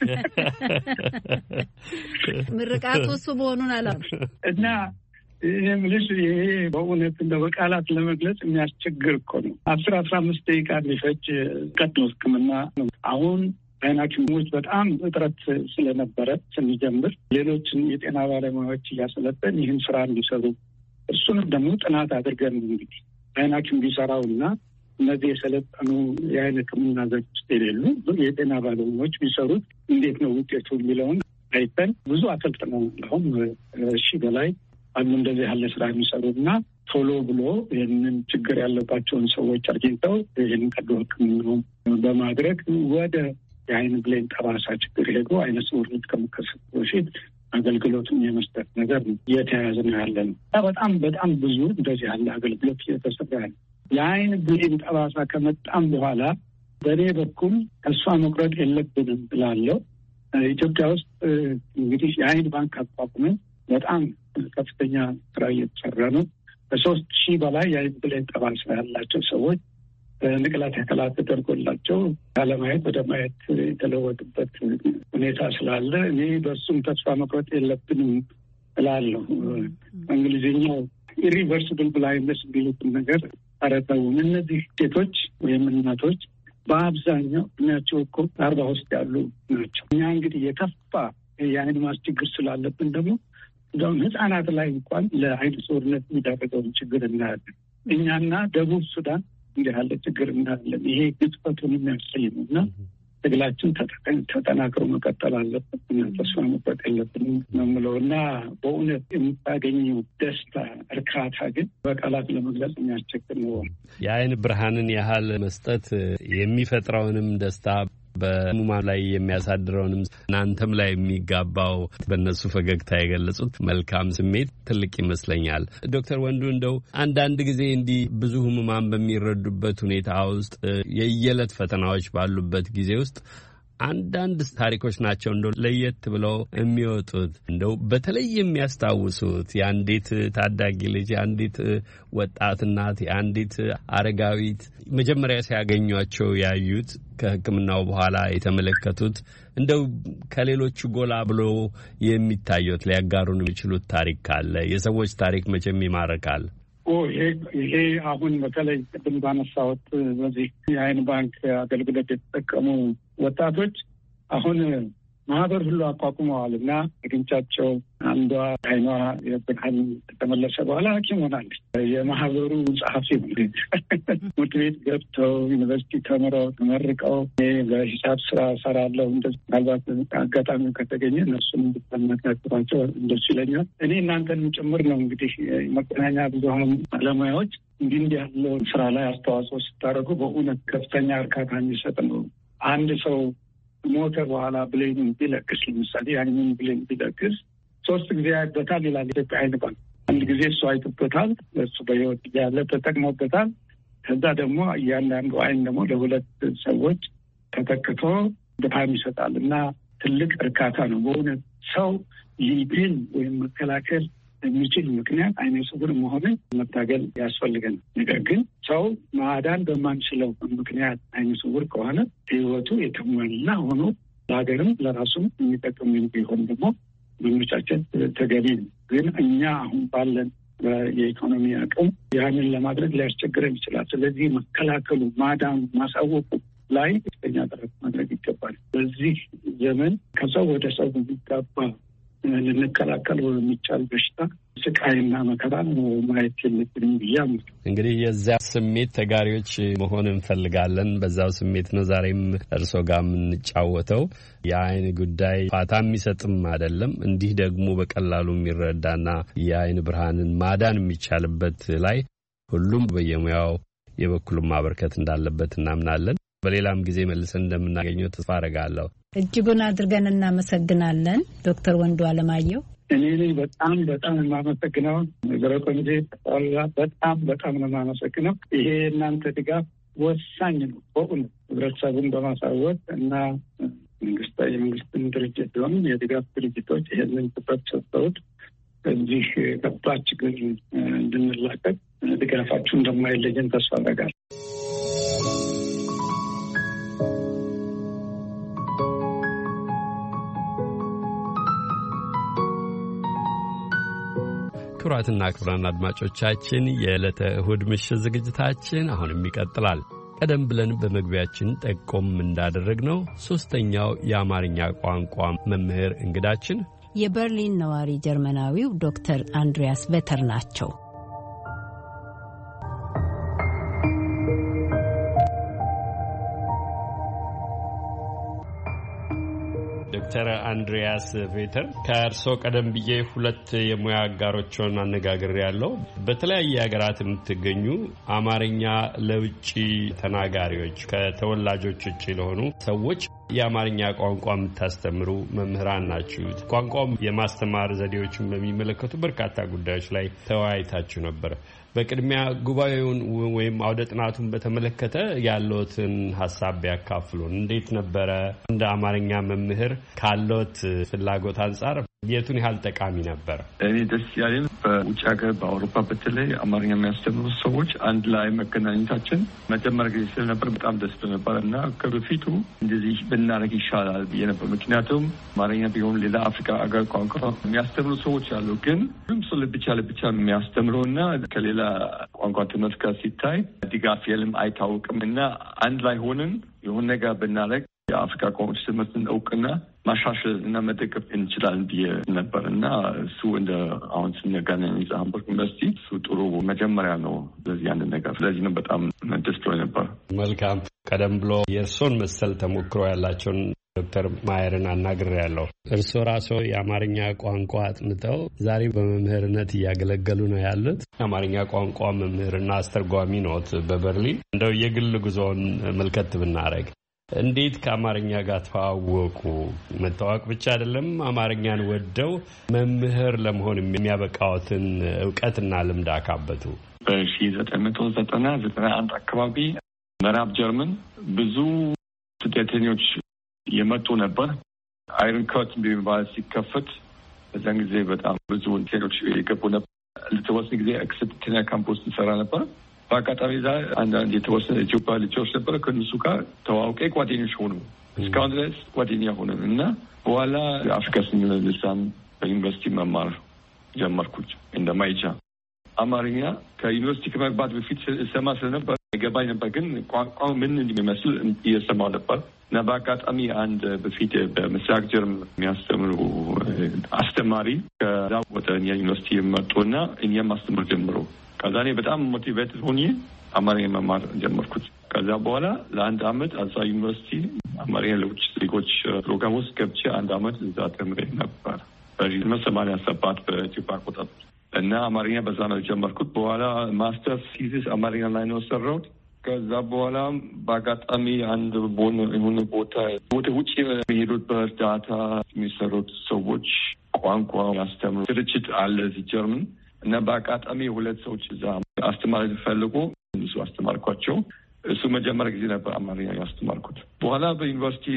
ምርቃቱ እሱ መሆኑን አላም እና ይህም ልጅ ይሄ በእውነት እንደ በቃላት ለመግለጽ የሚያስቸግር እኮ ነው። አስር አስራ አምስት ደቂቃ የሚፈጅ ቀዶ ሕክምና ነው። አሁን አይን ሐኪሞች በጣም እጥረት ስለነበረ ስንጀምር ሌሎችን የጤና ባለሙያዎች እያሰለጠን ይህን ስራ እንዲሰሩ እሱንም ደግሞ ጥናት አድርገን እንግዲህ አይን ሐኪም ቢሰራው እና እነዚህ የሰለጠኑ የአይን ሕክምና ዘርፍ ውስጥ የሌሉ የጤና ባለሙያዎች ቢሰሩት እንዴት ነው ውጤቱ የሚለውን አይተን ብዙ አሰልጥነው አሁን ሺህ በላይ አሉ እንደዚህ ያለ ስራ የሚሰሩ እና ቶሎ ብሎ ይህንን ችግር ያለባቸውን ሰዎች አግኝተው ይህን ቀዶ ሕክምናውን በማድረግ ወደ የአይን ብሌን ጠባሳ ችግር ሄዶ አይነ ስውርነት ከመከሰቱ በፊት አገልግሎቱን የመስጠት ነገር እየተያያዘ ነው ያለ ነው። በጣም በጣም ብዙ እንደዚህ ያለ አገልግሎት እየተሰጠ ያለ የአይን ብሌን ጠባሳ ከመጣም በኋላ በእኔ በኩል ተስፋ መቁረጥ የለብንም ብላለው። ኢትዮጵያ ውስጥ እንግዲህ የአይን ባንክ አቋቁመን በጣም ከፍተኛ ስራ እየተሰራ ነው። በሶስት ሺህ በላይ የአይን ብሌን ጠባሳ ያላቸው ሰዎች ንቅለ ተከላ ተደርጎላቸው ካለማየት ወደ ማየት የተለወጡበት ሁኔታ ስላለ እኔ በሱም ተስፋ መቁረጥ የለብንም እላለሁ። እንግሊዝኛው ኢሪቨርሲብል ብላይንድነስ የሚሉትን ነገር አረተውን እነዚህ ሴቶች ወይም እናቶች በአብዛኛው እድሜያቸው እኮ አርባ ውስጥ ያሉ ናቸው። እኛ እንግዲህ የከፋ የአይን ማዝ ችግር ስላለብን ደግሞ እንደውም ህጻናት ላይ እንኳን ለአይነ ስውርነት የሚዳረገውን ችግር እናያለን። እኛና ደቡብ ሱዳን እንዲህ ያለ ችግር እናያለን። ይሄ ግጽፈቱን የሚያሳይ ነው እና ትግላችን ተጠናክሮ መቀጠል አለበት። ተስፋ መቁረጥ የለብንም ነው የምለው እና በእውነት የምታገኘው ደስታ፣ እርካታ ግን በቃላት ለመግለጽ የሚያስቸግር ነው። የአይን ብርሃንን ያህል መስጠት የሚፈጥረውንም ደስታ በህሙማን ላይ የሚያሳድረውንም እናንተም ላይ የሚጋባው በእነሱ ፈገግታ የገለጹት መልካም ስሜት ትልቅ ይመስለኛል። ዶክተር ወንዱ እንደው አንዳንድ ጊዜ እንዲህ ብዙ ህሙማን በሚረዱበት ሁኔታ ውስጥ የየዕለት ፈተናዎች ባሉበት ጊዜ ውስጥ አንዳንድ ታሪኮች ናቸው እንደው ለየት ብለው የሚወጡት እንደው በተለይ የሚያስታውሱት የአንዲት ታዳጊ ልጅ፣ የአንዲት ወጣት እናት፣ የአንዲት አረጋዊት መጀመሪያ ሲያገኟቸው ያዩት ከሕክምናው በኋላ የተመለከቱት እንደው ከሌሎቹ ጎላ ብሎ የሚታዩት ሊያጋሩን የሚችሉት ታሪክ ካለ? የሰዎች ታሪክ መቼም ይማርካል። ኦ ይሄ አሁን በተለይ ቅድም ባነሳሁት በዚህ የአይን ባንክ አገልግሎት የተጠቀሙ ወጣቶች አሁን ማህበር ሁሉ አቋቁመዋል እና አግኝቻቸው አንዷ አይኗ የብርሃን ተመለሰ በኋላ ሐኪም ሆናለች። የማህበሩ ጸሐፊ ትምህርት ቤት ገብተው ዩኒቨርሲቲ ተምረው ተመርቀው በሂሳብ ስራ ሰራለሁ እንደዚህ ምናልባት አጋጣሚው ከተገኘ እነሱን እንድታነጋግሯቸው እንደሱ ይለኛል። እኔ እናንተንም ጭምር ነው እንግዲህ መገናኛ ብዙኃን ባለሙያዎች እንዲህ እንዲህ ያለው ስራ ላይ አስተዋጽኦ ስታደርጉ በእውነት ከፍተኛ እርካታ የሚሰጥ ነው። አንድ ሰው ሞተ በኋላ ብሌኑን ቢለቅስ ለምሳሌ አይኑን ብሌን ቢለቅስ ሶስት ጊዜ አይበታል ይላል ኢትዮጵያ አይን ባንክ። አንድ ጊዜ እሱ አይቶበታል፣ እሱ በህይወት ያለ ተጠቅሞበታል። ከዛ ደግሞ እያንዳንዱ አይን ደግሞ ለሁለት ሰዎች ተተክቶ ብርሃን ይሰጣል እና ትልቅ እርካታ ነው በእውነት። ሰው ይህን ወይም መከላከል የሚችል ምክንያት አይነ ስውር መሆንን መታገል ያስፈልገን። ነገር ግን ሰው ማዳን በማንችለው ምክንያት አይነ ስውር ከሆነ ህይወቱ የተሟላ ሆኖ ለሀገርም ለራሱም የሚጠቅም ቢሆን ደግሞ መመቻቸት ተገቢ ነው። ግን እኛ አሁን ባለን የኢኮኖሚ አቅም ያንን ለማድረግ ሊያስቸግረን ይችላል። ስለዚህ መከላከሉ፣ ማዳኑ፣ ማሳወቁ ላይ ከፍተኛ ጥረት ማድረግ ይገባል። በዚህ ዘመን ከሰው ወደ ሰው የሚጋባ ልንከላከል የሚቻል በሽታ ስቃይና መከራ ማየት የለብንም ብያም። እንግዲህ የዚያ ስሜት ተጋሪዎች መሆን እንፈልጋለን። በዛው ስሜት ነው ዛሬም እርስዎ ጋር የምንጫወተው። የአይን ጉዳይ ፋታ የሚሰጥም አይደለም። እንዲህ ደግሞ በቀላሉ የሚረዳና የአይን ብርሃንን ማዳን የሚቻልበት ላይ ሁሉም በየሙያው የበኩሉን ማበርከት እንዳለበት እናምናለን። በሌላም ጊዜ መልሰን እንደምናገኘው ተስፋ አደርጋለሁ። እጅጉን አድርገን እናመሰግናለን ዶክተር ወንዱ አለማየሁ። እኔ ነኝ በጣም በጣም የማመሰግነው ነገረ ቆንጆ በጣም በጣም ነው የማመሰግነው። ይሄ እናንተ ድጋፍ ወሳኝ ነው በእውነት ህብረተሰቡን በማሳወቅ እና መንግስት የመንግስትን ድርጅት ቢሆን የድጋፍ ድርጅቶች ይሄንን ትኩረት ሰጥተውት እዚህ ከባድ ችግር እንድንላቀቅ ድጋፋችሁ እንደማይለየን ተስፋ አደርጋለሁ። ክቡራትና ክቡራን አድማጮቻችን የዕለተ እሁድ ምሽት ዝግጅታችን አሁንም ይቀጥላል። ቀደም ብለን በመግቢያችን ጠቆም እንዳደረግነው ሦስተኛው የአማርኛ ቋንቋ መምህር እንግዳችን የበርሊን ነዋሪ ጀርመናዊው ዶክተር አንድሪያስ ቬተር ናቸው። ዶክተር አንድሪያስ ቬተር ከእርስዎ ቀደም ብዬ ሁለት የሙያ አጋሮችን አነጋግሬያለሁ። በተለያየ ሀገራት የምትገኙ አማርኛ ለውጭ ተናጋሪዎች ከተወላጆች ውጭ ለሆኑ ሰዎች የአማርኛ ቋንቋ የምታስተምሩ መምህራን ናችሁ። ቋንቋው የማስተማር ዘዴዎችን በሚመለከቱ በርካታ ጉዳዮች ላይ ተወያይታችሁ ነበር። በቅድሚያ ጉባኤውን ወይም አውደ ጥናቱን በተመለከተ ያለዎትን ሀሳብ ቢያካፍሉን። እንዴት ነበረ? እንደ አማርኛ መምህር ካለዎት ፍላጎት አንጻር የቱን ያህል ጠቃሚ ነበር? እኔ ደስ ያለኝ በውጭ ሀገር በአውሮፓ በተለይ አማርኛ የሚያስተምሩ ሰዎች አንድ ላይ መገናኘታችን መጀመሪያ ጊዜ ስለነበር በጣም ደስ ነበር እና ከበፊቱ እንደዚህ ብናደርግ ይሻላል ብዬ ነበር። ምክንያቱም አማርኛ ቢሆን ሌላ አፍሪካ ሀገር ቋንቋ የሚያስተምሩ ሰዎች አሉ፣ ግን ሁሉም ሰው ለብቻ ለብቻ የሚያስተምረው እና ከሌላ ቋንቋ ትምህርት ጋር ሲታይ ድጋፍ የለም፣ አይታወቅም እና አንድ ላይ ሆነን የሆነ ነገር ብናደርግ የአፍሪካ ቋንቋዎች ትምህርትን እውቅና ማሻሻል እና መደገፍ እንችላለን ብዬ ነበር እና እሱ እንደ አሁን ስንገናኝ ሃምቡርግ ዩኒቨርሲቲ እሱ ጥሩ መጀመሪያ ነው ስለዚህ ያንን ነገር ስለዚህ ነው በጣም ደስ ብሎኝ ነበር። መልካም። ቀደም ብሎ የእርሶን መሰል ተሞክሮ ያላቸውን ዶክተር ማየርን አናግሬያለሁ። እርስዎ ራስዎ የአማርኛ ቋንቋ አጥንተው ዛሬ በመምህርነት እያገለገሉ ነው ያሉት። የአማርኛ ቋንቋ መምህርና አስተርጓሚ ነዎት በበርሊን። እንደው የግል ጉዞውን መልከት ብናረግ እንዴት ከአማርኛ ጋር ተዋወቁ? መታወቅ ብቻ አይደለም፣ አማርኛን ወደው መምህር ለመሆን የሚያበቃዎትን እውቀትና ልምድ አካበቱ። በሺ ዘጠኝ መቶ ዘጠና ዘጠና አንድ አካባቢ ምዕራብ ጀርመን ብዙ ስደተኞች የመጡ ነበር። አይረን ኮት በሚባል ሲከፈት በዛን ጊዜ በጣም ብዙ ሴቶች የገቡ ነበር። ለተወሰነ ጊዜ ኤክሰፕትና ካምፖስ ሰራ ነበር። በአጋጣሚ እዛ አንዳንድ የተወሰነ ኢትዮጵያ ልጆች ነበር። ከእነሱ ጋር ተዋውቄ ጓደኞች ሆኑ። እስካሁን ድረስ ጓደኛ ሆነን እና በኋላ አፍሪካ ስነ ልሳን በዩኒቨርሲቲ መማር ጀመርኩት እንደማይቻ አማርኛ ከዩኒቨርሲቲ ከመግባት በፊት ሰማ ስለነበር ገባኝ ነበር፣ ግን ቋንቋው ምን እንደሚመስል እየሰማው ነበር እና በአጋጣሚ አንድ በፊት በምስራቅ ጀርመን የሚያስተምሩ አስተማሪ ከዛ ወደ እኛ ዩኒቨርሲቲ መጡና እኛም ማስተማር ጀምሮ ከዛ እኔ በጣም ሞቲቬት ሆኜ አማርኛ መማር ጀመርኩት። ከዛ በኋላ ለአንድ አመት አዛ ዩኒቨርሲቲ አማርኛ ለውጭ ዜጎች ፕሮግራም ውስጥ ገብቼ አንድ አመት እዛ ተምሬ ነበር በሰማንያ ሰባት በኢትዮጵያ አቆጣጠር እና አማርኛ በዛ ነው ጀመርኩት። በኋላ ማስተር ሲዚስ አማርኛ ላይ ነው ሰራሁት። ከዛ በኋላ በአጋጣሚ አንድ ቦን የሆነ ቦታ ወደ ውጭ የሚሄዱት በእርዳታ የሚሰሩት ሰዎች ቋንቋ ያስተምሩ ድርጅት አለ እዚህ ጀርመን እና በአጋጣሚ ሁለት ሰዎች እዛ አስተማሪ ፈልጎ እሱ አስተማርኳቸው። እሱ መጀመሪያ ጊዜ ነበር አማርኛ ያስተማርኩት። በኋላ በዩኒቨርሲቲ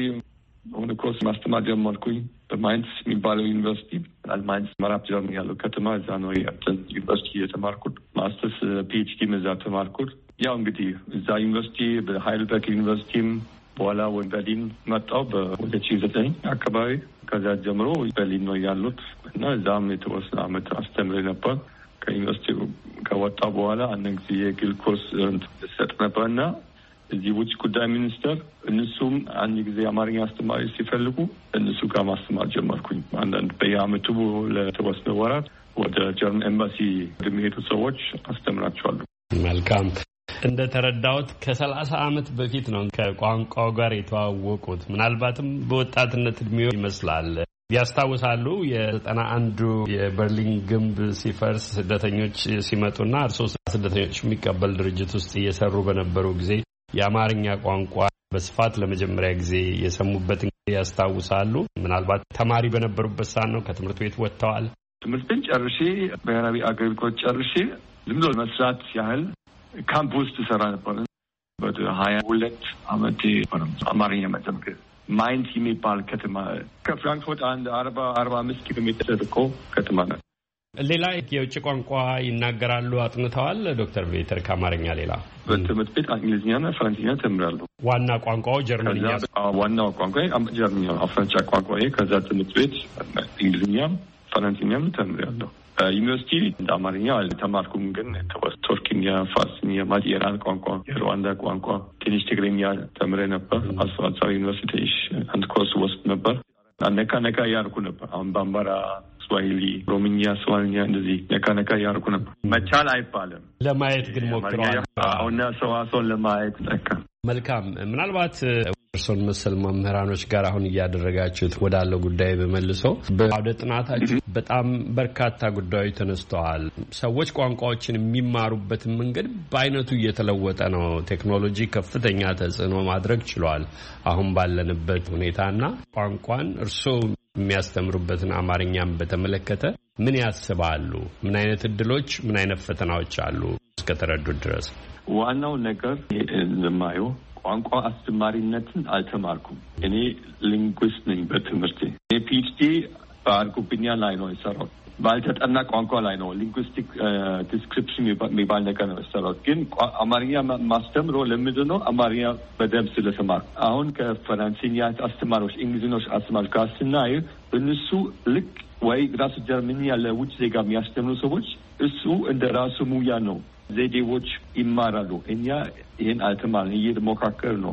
ሆነ ኮርስ ማስተማር ጀመርኩኝ በማይንስ የሚባለው ዩኒቨርሲቲ ማይንስ ምዕራብ ጀርመን ያለው ከተማ እዛ ነው ዩኒቨርሲቲ የተማርኩት። ማስተርስ ፒኤችዲ እዛ ተማርኩት። ያው እንግዲህ እዛ ዩኒቨርሲቲ በሃይልበርግ ዩኒቨርሲቲም በኋላ ወደ በርሊን መጣሁ በሁለት ሺህ ዘጠኝ አካባቢ። ከዛ ጀምሮ በርሊን ነው ያሉት እና እዛም የተወሰነ አመት አስተምሬ ነበር። ከዩኒቨርሲቲ ከወጣ በኋላ አንድ ጊዜ የግል ኮርስ ሰጥ ነበርና እዚህ ውጭ ጉዳይ ሚኒስቴር እነሱም አንድ ጊዜ አማርኛ አስተማሪ ሲፈልጉ እነሱ ጋር ማስተማር ጀመርኩኝ። አንዳንድ በየአመቱ ለተወሰነ ወራት ወደ ጀርመን ኤምባሲ የሚሄዱ ሰዎች አስተምራቸዋለሁ። መልካም። እንደ ተረዳሁት ከሰላሳ አመት በፊት ነው ከቋንቋው ጋር የተዋወቁት። ምናልባትም በወጣትነት እድሜው ይመስላል። ያስታውሳሉ የዘጠና አንዱ የበርሊን ግንብ ሲፈርስ ስደተኞች ሲመጡና እርስዎ ስደተኞች የሚቀበል ድርጅት ውስጥ እየሰሩ በነበሩ ጊዜ የአማርኛ ቋንቋ በስፋት ለመጀመሪያ ጊዜ የሰሙበትን ያስታውሳሉ? ምናልባት ተማሪ በነበሩበት ሰዓት ነው? ከትምህርት ቤት ወጥተዋል? ትምህርትን ጨርሼ ብሔራዊ አገልግሎት ጨርሼ ዝም ብሎ መስራት ያህል ካምፕ ውስጥ ሰራ ነበር። ወደ ሀያ ሁለት አመቴ አማርኛ መጀመር ማይንስ የሚባል ከተማ ከፍራንክፎርት አንድ አርባ አርባ አምስት ኪሎ ሜትር ርቆ ከተማ ነው። ሌላ የውጭ ቋንቋ ይናገራሉ? አጥንተዋል ዶክተር ቬተር ከአማርኛ ሌላ? በትምህርት ቤት እንግሊዝኛና ፈረንሳይኛ ተምራለሁ። ዋና ቋንቋው ጀርመንኛ? ዋናው ቋንቋ ጀርመንኛ ፈረንቻ ቋንቋ። ከዛ ትምህርት ቤት እንግሊዝኛም ፈረንሳይኛም ተምራለሁ። ዩኒቨርሲቲ እንደ አማርኛ አልተማርኩም፣ ግን ቱርክኛ፣ ፋርስኛ፣ ማዲራን ቋንቋ፣ የሩዋንዳ ቋንቋ፣ ትንሽ ትግርኛ ተምሬ ነበር። አልፎ አልፎ ዩኒቨርሲቲ አንድ ኮርስ ወስድ ነበር። ነካ ነካ ያርኩ ነበር። አሁን ባምባራ፣ ስዋሂሊ፣ ሮምኛ፣ ስዋንኛ እንደዚህ ነካ ነካ ያርኩ ነበር። መቻል አይባልም፣ ለማየት ግን ሞክረዋል። አሁን ሰዋሰውን ለማየት ጠቃ። መልካም። ምናልባት እርሶን መሰል መምህራኖች ጋር አሁን እያደረጋችሁት ወዳለው ጉዳይ በመልሰው በአውደ ጥናታችሁ በጣም በርካታ ጉዳዮች ተነስተዋል። ሰዎች ቋንቋዎችን የሚማሩበትን መንገድ በአይነቱ እየተለወጠ ነው። ቴክኖሎጂ ከፍተኛ ተጽዕኖ ማድረግ ችሏል አሁን ባለንበት ሁኔታና ቋንቋን እርሶ የሚያስተምሩበትን አማርኛም በተመለከተ ምን ያስባሉ? ምን አይነት እድሎች፣ ምን አይነት ፈተናዎች አሉ እስከተረዱት ድረስ? ዋናው ነገር እንደማየው ቋንቋ አስተማሪነትን አልተማርኩም። እኔ ሊንጉስት ነኝ በትምህርቴ። ፒኤችዲ በአርጎብኛ ላይ ነው የሰራው። ባልተጠና ቋንቋ ላይ ነው ሊንጉስቲክ ዲስክሪፕሽን የሚባል ነገር ነው የሰራው። ግን አማርኛ ማስተምረው ለምንድን ነው? አማርኛ በደንብ ስለተማርኩ። አሁን ከፈረንሳይኛ አስተማሪዎች፣ እንግሊዝኞች አስተማሪዎች ጋር ስናይ እነሱ ልክ ወይ ራሱ ጀርመንኛ ለውጭ ዜጋ የሚያስተምሩ ሰዎች እሱ እንደ ራሱ ሙያ ነው ዘዴዎች ይማራሉ። እኛ ይህን አልተማርን፣ እየተሞካከር ነው።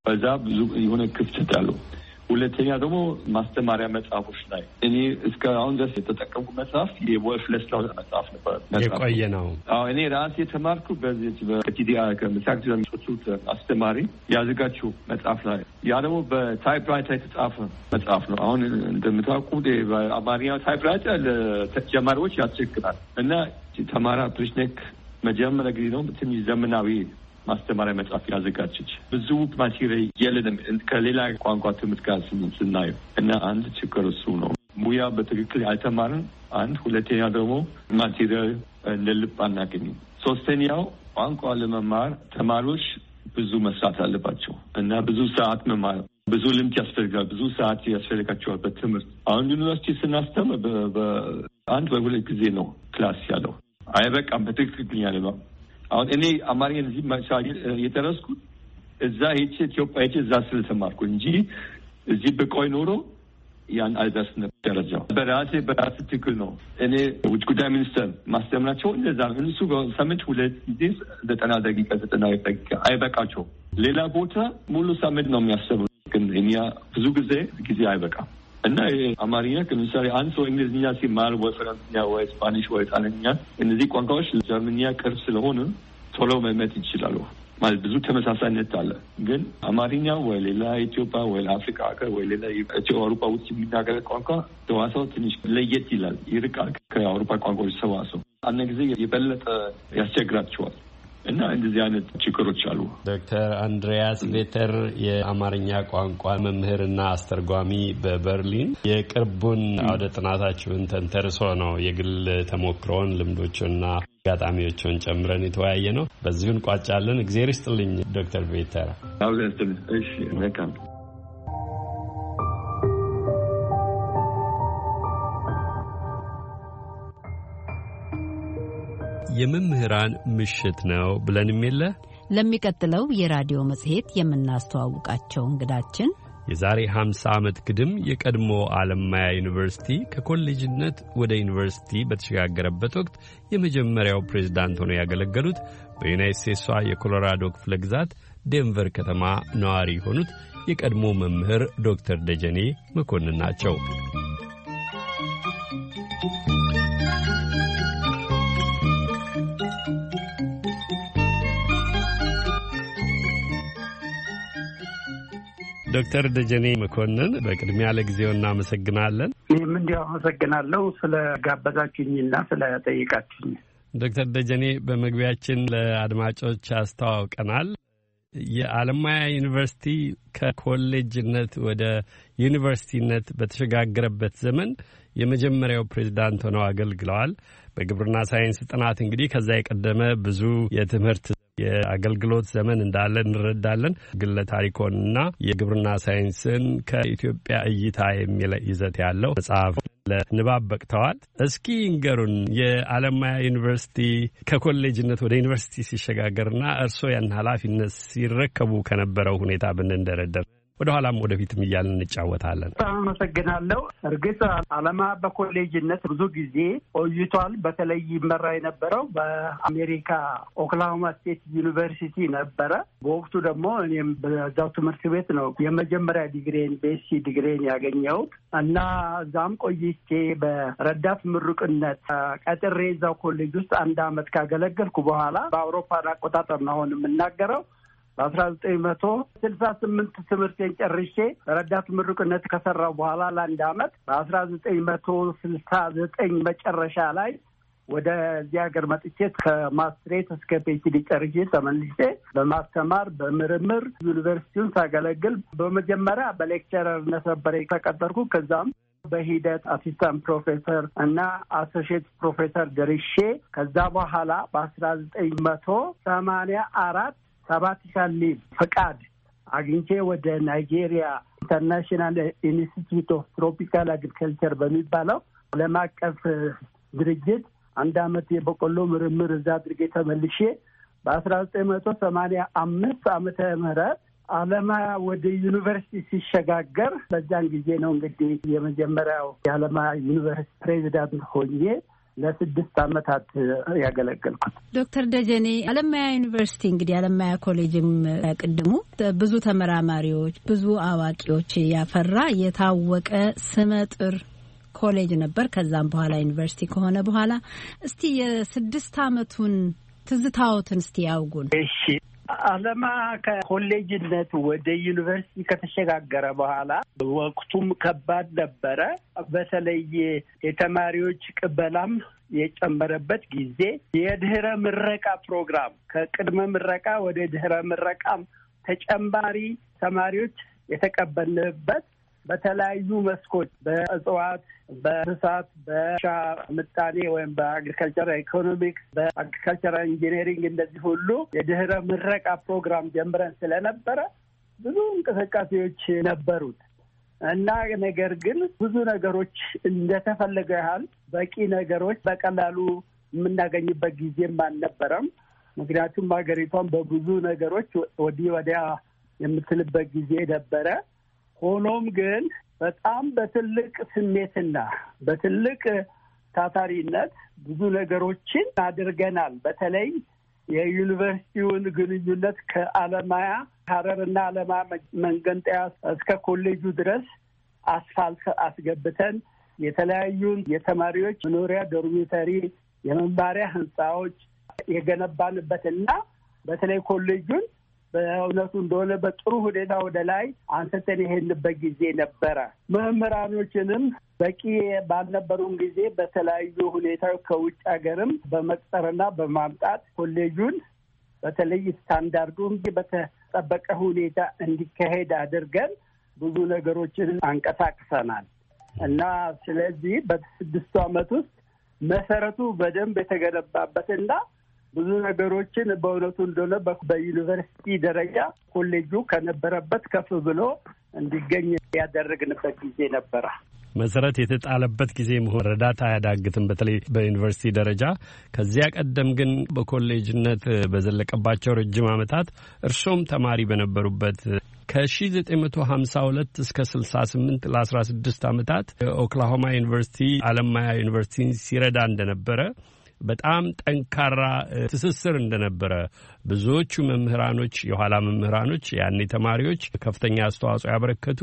በዛ ብዙ የሆነ ክፍተት አለው። ሁለተኛ ደግሞ ማስተማሪያ መጽሐፎች ላይ እኔ እስከ አሁን ድረስ የተጠቀምኩ መጽሐፍ የወልፍ ለስላው መጽሐፍ ነበር። የቆየ ነው። አዎ እኔ ራሴ የተማርኩ በዚህ በቲዲአ ከምሳክ ዘምጽቱት አስተማሪ ያዘጋጀው መጽሐፍ ላይ ያ ደግሞ በታይፕራይተር የተጻፈ መጽሐፍ ነው። አሁን እንደምታውቁት በአማርኛ ታይፕራይተር ለተጀማሪዎች ያስቸግራል እና ተማራ ፕሪሽኔክ መጀመሪያ ጊዜ ነው ትንሽ ዘመናዊ ማስተማሪያ መጽሐፍ ያዘጋጀች። ብዙ ማቴሪያል የለንም ከሌላ ቋንቋ ትምህርት ጋር ስናየው እና አንድ ችግር እሱ ነው። ሙያ በትክክል ያልተማርን አንድ፣ ሁለተኛ ደግሞ ማቴሪያል እንደ ልብ አናገኝም። ሶስተኛው ቋንቋ ለመማር ተማሪዎች ብዙ መስራት አለባቸው እና ብዙ ሰዓት መማር ብዙ ልምድ ያስፈልጋል። ብዙ ሰዓት ያስፈልጋቸዋል በትምህርት። አሁን ዩኒቨርሲቲ ስናስተምር በአንድ ወይ ሁለት ጊዜ ነው ክላስ ያለው። አይበቃም በትክክል ያለ ነው። አሁን እኔ አማርኛ እዚህ ማሳጅ የተረስኩት እዛ ሄቼ ኢትዮጵያ ሄቼ እዛ ስለተማርኩ እንጂ እዚህ ብቆይ ኖሮ ያን አልደርስም ደረጃው። በራሴ በራሴ ትክክል ነው። እኔ ውጭ ጉዳይ ሚኒስተር ማስተምራቸው እንደዛ እነሱ በሳምንት ሁለት ጊዜ ዘጠና ደቂቃ ዘጠና ደቂቃ አይበቃቸው። ሌላ ቦታ ሙሉ ሳምንት ነው የሚያስተምሩት፣ ግን እኛ ብዙ ጊዜ ጊዜ አይበቃም። እና አማርኛ ለምሳሌ አንድ ሰው እንግሊዝኛ ሲማር ወይ ፈረንሳይኛ ወይ ስፓኒሽ ወይ ጣሊያንኛ እነዚህ ቋንቋዎች ለጀርመንኛ ቅርብ ስለሆነ ቶሎ መልመድ ይችላሉ። ማለት ብዙ ተመሳሳይነት አለ። ግን አማርኛ ወይ ሌላ ኢትዮጵያ ወይ አፍሪካ ሀገር ወይ ሌላ አውሮፓ ውስጥ የሚናገር ቋንቋ ተዋሰው ትንሽ ለየት ይላል፣ ይርቃል ከአውሮፓ ቋንቋዎች ተዋሰው። አንድ ጊዜ የበለጠ ያስቸግራቸዋል። እና እንደዚህ አይነት ችግሮች አሉ። ዶክተር አንድሪያስ ቬተር የአማርኛ ቋንቋ መምህርና አስተርጓሚ በበርሊን የቅርቡን አውደ ጥናታችሁን ተንተርሶ ነው የግል ተሞክሮን ልምዶችና አጋጣሚዎችን ጨምረን የተወያየ ነው። በዚሁ እንቋጫለን። እግዚአብሔር ይስጥልኝ ዶክተር ቬተር። እሺ መልካም። የመምህራን ምሽት ነው ብለንም የለ ለሚቀጥለው የራዲዮ መጽሔት የምናስተዋውቃቸው እንግዳችን የዛሬ ሃምሳ ዓመት ግድም የቀድሞ አለማያ ዩኒቨርሲቲ ከኮሌጅነት ወደ ዩኒቨርሲቲ በተሸጋገረበት ወቅት የመጀመሪያው ፕሬዝዳንት ሆነው ያገለገሉት በዩናይትድ ስቴትሷ የኮሎራዶ ክፍለ ግዛት ዴንቨር ከተማ ነዋሪ የሆኑት የቀድሞ መምህር ዶክተር ደጀኔ መኮንን ናቸው። ዶክተር ደጀኔ መኮንን በቅድሚያ ለጊዜው እናመሰግናለን። እኔም እንዲያው አመሰግናለሁ ስለ ጋበዛችሁኝና ስለ ጠይቃችሁኝ። ዶክተር ደጀኔ በመግቢያችን ለአድማጮች አስተዋውቀናል። የአለማያ ዩኒቨርሲቲ ከኮሌጅነት ወደ ዩኒቨርሲቲነት በተሸጋገረበት ዘመን የመጀመሪያው ፕሬዝዳንት ሆነው አገልግለዋል። በግብርና ሳይንስ ጥናት እንግዲህ ከዛ የቀደመ ብዙ የትምህርት የአገልግሎት ዘመን እንዳለ እንረዳለን። ግለ ታሪኮንና የግብርና ሳይንስን ከኢትዮጵያ እይታ የሚል ይዘት ያለው መጽሐፍ ለንባብ በቅተዋል። እስኪ እንገሩን የአለማያ ዩኒቨርሲቲ ከኮሌጅነት ወደ ዩኒቨርሲቲ ሲሸጋገርና እርስዎ ያን ኃላፊነት ሲረከቡ ከነበረው ሁኔታ ብንደረደር ወደ ኋላም ወደፊትም እያልን እንጫወታለን። አመሰግናለሁ። እርግጥ አለማያ በኮሌጅነት ብዙ ጊዜ ቆይቷል። በተለይ ይመራ የነበረው በአሜሪካ ኦክላሆማ ስቴት ዩኒቨርሲቲ ነበረ። በወቅቱ ደግሞ እኔም በዛው ትምህርት ቤት ነው የመጀመሪያ ዲግሪን ቤሲ ዲግሪን ያገኘሁት እና እዛም ቆይቼ በረዳት ምሩቅነት ቀጥሬ እዛው ኮሌጅ ውስጥ አንድ አመት ካገለገልኩ በኋላ በአውሮፓን አቆጣጠር ነው አሁን የምናገረው በአስራ ዘጠኝ መቶ ስልሳ ስምንት ትምህርቴን ጨርሼ ረዳት ምሩቅነት ከሰራው በኋላ ለአንድ አመት በአስራ ዘጠኝ መቶ ስልሳ ዘጠኝ መጨረሻ ላይ ወደዚህ ሀገር መጥቼ ከማስትሬት እስከ ፒኤችዲ ጨርሼ ተመልሼ በማስተማር በምርምር ዩኒቨርሲቲውን ሳገለግል በመጀመሪያ በሌክቸረርነት ነበር የተቀጠርኩ። ከዛም በሂደት አሲስታንት ፕሮፌሰር እና አሶሺየት ፕሮፌሰር ደርሼ ከዛ በኋላ በአስራ ዘጠኝ መቶ ሰማንያ አራት ሳባቲካል ሊቭ ፈቃድ አግኝቼ ወደ ናይጄሪያ ኢንተርናሽናል ኢንስቲትዩት ኦፍ ትሮፒካል አግሪካልቸር በሚባለው ዓለም አቀፍ ድርጅት አንድ አመት የበቆሎ ምርምር እዛ አድርጌ ተመልሼ በአስራ ዘጠኝ መቶ ሰማንያ አምስት ዓመተ ምህረት አለማያ ወደ ዩኒቨርሲቲ ሲሸጋገር በዛን ጊዜ ነው እንግዲህ የመጀመሪያው የአለማያ ዩኒቨርሲቲ ፕሬዚዳንት ሆኜ ለስድስት ዓመታት ያገለገልኩት። ዶክተር ደጀኔ አለማያ ዩኒቨርሲቲ እንግዲህ አለማያ ኮሌጅም ቅድሙ ብዙ ተመራማሪዎች ብዙ አዋቂዎች ያፈራ የታወቀ ስመጥር ኮሌጅ ነበር። ከዛም በኋላ ዩኒቨርሲቲ ከሆነ በኋላ እስቲ የስድስት ዓመቱን ትዝታዎትን እስቲ ያውጉን። እሺ አለማ ከኮሌጅነት ወደ ዩኒቨርሲቲ ከተሸጋገረ በኋላ ወቅቱም ከባድ ነበረ። በተለይ የተማሪዎች ቅበላም የጨመረበት ጊዜ የድህረ ምረቃ ፕሮግራም ከቅድመ ምረቃ ወደ ድህረ ምረቃም ተጨማሪ ተማሪዎች የተቀበልንበት በተለያዩ መስኮች በእጽዋት፣ በእንስሳት፣ በእርሻ ምጣኔ ወይም በአግሪካልቸር ኢኮኖሚክስ፣ በአግሪካልቸር ኢንጂነሪንግ እንደዚህ ሁሉ የድህረ ምረቃ ፕሮግራም ጀምረን ስለነበረ ብዙ እንቅስቃሴዎች ነበሩት እና ነገር ግን ብዙ ነገሮች እንደተፈለገ ያህል በቂ ነገሮች በቀላሉ የምናገኝበት ጊዜም አልነበረም። ምክንያቱም ሀገሪቷን በብዙ ነገሮች ወዲህ ወዲያ የምትልበት ጊዜ ነበረ። ሆኖም ግን በጣም በትልቅ ስሜትና በትልቅ ታታሪነት ብዙ ነገሮችን አድርገናል። በተለይ የዩኒቨርሲቲውን ግንኙነት ከአለማያ ሀረርና አለማያ መንገንጠያ እስከ ኮሌጁ ድረስ አስፋልት አስገብተን የተለያዩን የተማሪዎች መኖሪያ ዶርሚተሪ፣ የመማሪያ ህንጻዎች የገነባንበትና በተለይ ኮሌጁን በእውነቱ እንደሆነ በጥሩ ሁኔታ ወደ ላይ አንስተን የሄድንበት ጊዜ ነበረ። መምህራኖችንም በቂ ባልነበሩም ጊዜ በተለያዩ ሁኔታዎች ከውጭ ሀገርም በመቅጠርና በማምጣት ኮሌጁን በተለይ ስታንዳርዱን በተጠበቀ ሁኔታ እንዲካሄድ አድርገን ብዙ ነገሮችን አንቀሳቅሰናል እና ስለዚህ በስድስቱ ዓመት ውስጥ መሰረቱ በደንብ የተገነባበትና ብዙ ነገሮችን በእውነቱ እንደሆነ በዩኒቨርሲቲ ደረጃ ኮሌጁ ከነበረበት ከፍ ብሎ እንዲገኝ ያደረግንበት ጊዜ ነበረ። መሰረት የተጣለበት ጊዜ መሆን ረዳት አያዳግትም፣ በተለይ በዩኒቨርሲቲ ደረጃ። ከዚያ ቀደም ግን በኮሌጅነት በዘለቀባቸው ረጅም ዓመታት እርሶም ተማሪ በነበሩበት ከሺህ ዘጠኝ መቶ ሀምሳ ሁለት እስከ ስልሳ ስምንት ለአስራ ስድስት ዓመታት ኦክላሆማ ዩኒቨርሲቲ አለማያ ዩኒቨርሲቲን ሲረዳ እንደነበረ በጣም ጠንካራ ትስስር እንደነበረ ብዙዎቹ መምህራኖች የኋላ መምህራኖች ያኔ ተማሪዎች ከፍተኛ አስተዋጽኦ ያበረከቱ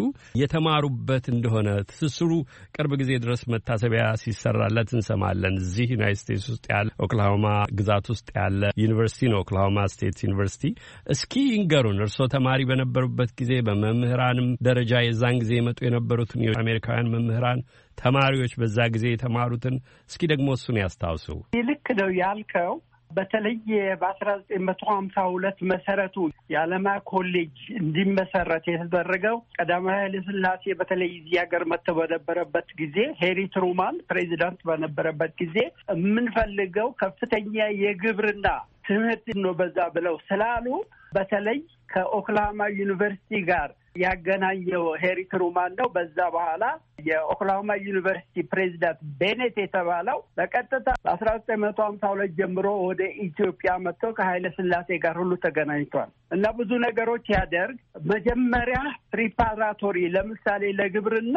የተማሩበት እንደሆነ ትስስሩ ቅርብ ጊዜ ድረስ መታሰቢያ ሲሰራለት እንሰማለን። እዚህ ዩናይትድ ስቴትስ ውስጥ ያለ ኦክላሆማ ግዛት ውስጥ ያለ ዩኒቨርሲቲ ነው ኦክላሆማ ስቴት ዩኒቨርሲቲ። እስኪ ይንገሩን እርስዎ ተማሪ በነበሩበት ጊዜ በመምህራንም ደረጃ የዛን ጊዜ የመጡ የነበሩትን የአሜሪካውያን መምህራን ተማሪዎች በዛ ጊዜ የተማሩትን እስኪ ደግሞ እሱን ያስታውሱ። ልክ ነው ያልከው። በተለይ በአስራ ዘጠኝ መቶ ሀምሳ ሁለት መሰረቱ የአለማያ ኮሌጅ እንዲመሰረት የተደረገው ቀዳማዊ ኃይለ ሥላሴ በተለይ እዚህ ሀገር መጥተው በነበረበት ጊዜ ሄሪ ትሩማን ፕሬዚዳንት በነበረበት ጊዜ የምንፈልገው ከፍተኛ የግብርና ትምህርት ነው በዛ ብለው ስላሉ በተለይ ከኦክላሆማ ዩኒቨርሲቲ ጋር ያገናኘው ሄሪ ትሩማን ነው። በዛ በኋላ የኦክላሆማ ዩኒቨርሲቲ ፕሬዚዳንት ቤኔት የተባለው በቀጥታ በአስራ ዘጠኝ መቶ ሀምሳ ሁለት ጀምሮ ወደ ኢትዮጵያ መጥቶ ከኃይለ ሥላሴ ጋር ሁሉ ተገናኝቷል እና ብዙ ነገሮች ያደርግ መጀመሪያ ፕሪፓራቶሪ ለምሳሌ ለግብርና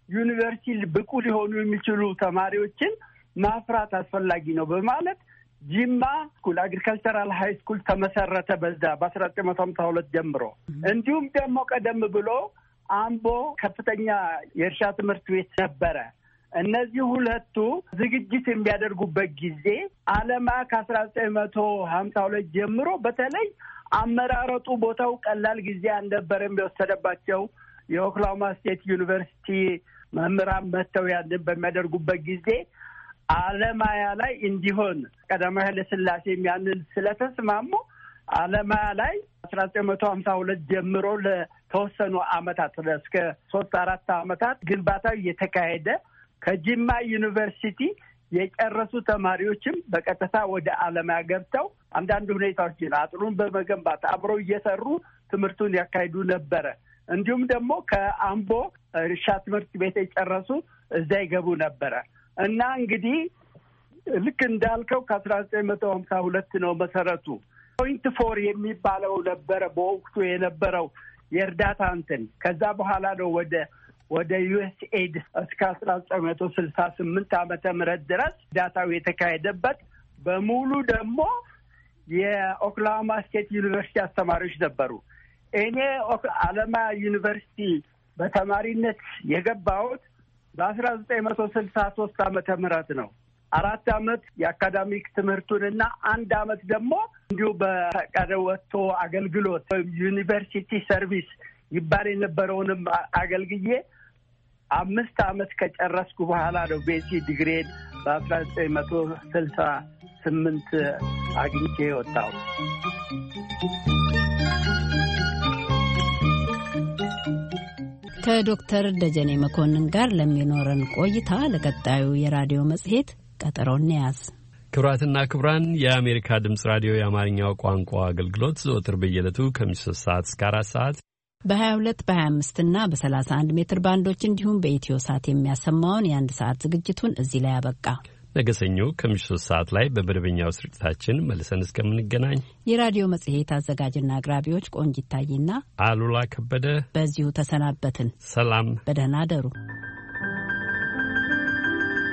ዩኒቨርሲቲ ብቁ ሊሆኑ የሚችሉ ተማሪዎችን ማፍራት አስፈላጊ ነው በማለት ጂማ ስኩል አግሪካልቸራል ሃይ ስኩል ተመሰረተ በዛ በአስራ ዘጠኝ መቶ ሀምሳ ሁለት ጀምሮ። እንዲሁም ደግሞ ቀደም ብሎ አምቦ ከፍተኛ የእርሻ ትምህርት ቤት ነበረ። እነዚህ ሁለቱ ዝግጅት የሚያደርጉበት ጊዜ አለማያ ከአስራ ዘጠኝ መቶ ሀምሳ ሁለት ጀምሮ በተለይ አመራረጡ ቦታው ቀላል ጊዜ አልነበረም የወሰደባቸው የኦክላሆማ ስቴት ዩኒቨርሲቲ መምህራን መጥተው ያንን በሚያደርጉበት ጊዜ አለማያ ላይ እንዲሆን ቀዳማዊ ኃይለ ሥላሴ ያንን ስለተስማሙ አለማያ ላይ አስራ ዘጠኝ መቶ ሀምሳ ሁለት ጀምሮ ለተወሰኑ አመታት እስከ ሶስት አራት አመታት ግንባታው እየተካሄደ ከጂማ ዩኒቨርሲቲ የጨረሱ ተማሪዎችም በቀጥታ ወደ አለማያ ገብተው አንዳንድ ሁኔታዎችን አጥሩን በመገንባት አብረው እየሰሩ ትምህርቱን ያካሂዱ ነበረ። እንዲሁም ደግሞ ከአምቦ እርሻ ትምህርት ቤት የጨረሱ እዛ ይገቡ ነበረ እና እንግዲህ ልክ እንዳልከው ከአስራ ዘጠኝ መቶ ሀምሳ ሁለት ነው መሰረቱ። ፖይንት ፎር የሚባለው ነበረ በወቅቱ የነበረው የእርዳታ እንትን። ከዛ በኋላ ነው ወደ ወደ ዩኤስኤድ እስከ አስራ ዘጠኝ መቶ ስልሳ ስምንት ዓመተ ምህረት ድረስ ዳታው የተካሄደበት በሙሉ ደግሞ የኦክላሆማ ስቴት ዩኒቨርሲቲ አስተማሪዎች ነበሩ። እኔ አለማ ዩኒቨርሲቲ በተማሪነት የገባሁት በአስራ ዘጠኝ መቶ ስልሳ ሶስት ዓመተ ምህረት ነው። አራት አመት የአካዳሚክ ትምህርቱንና አንድ አመት ደግሞ እንዲሁ በፈቃደ ወጥቶ አገልግሎት ዩኒቨርሲቲ ሰርቪስ ይባል የነበረውንም አገልግዬ አምስት አመት ከጨረስኩ በኋላ ነው ቤሲ ዲግሪን በአስራ ዘጠኝ መቶ ስልሳ ስምንት አግኝቼ ወጣሁ። ከዶክተር ደጀኔ መኮንን ጋር ለሚኖረን ቆይታ ለቀጣዩ የራዲዮ መጽሔት ቀጠሮን ያዝ። ክቡራትና ክቡራን የአሜሪካ ድምጽ ራዲዮ የአማርኛው ቋንቋ አገልግሎት ዘወትር በየዕለቱ ከምሽቱ ሶስት ሰዓት እስከ አራት ሰዓት በሀያ ሁለት በሀያ አምስት እና በሰላሳ አንድ ሜትር ባንዶች እንዲሁም በኢትዮ ሳት የሚያሰማውን የአንድ ሰዓት ዝግጅቱን እዚህ ላይ ያበቃ። ነገ ሰኞ ከምሽቱ ሶስት ሰዓት ላይ በመደበኛው ስርጭታችን መልሰን እስከምንገናኝ የራዲዮ መጽሔት አዘጋጅና አቅራቢዎች ቆንጂት ታይና አሉላ ከበደ በዚሁ ተሰናበትን። ሰላም፣ በደህና አደሩ።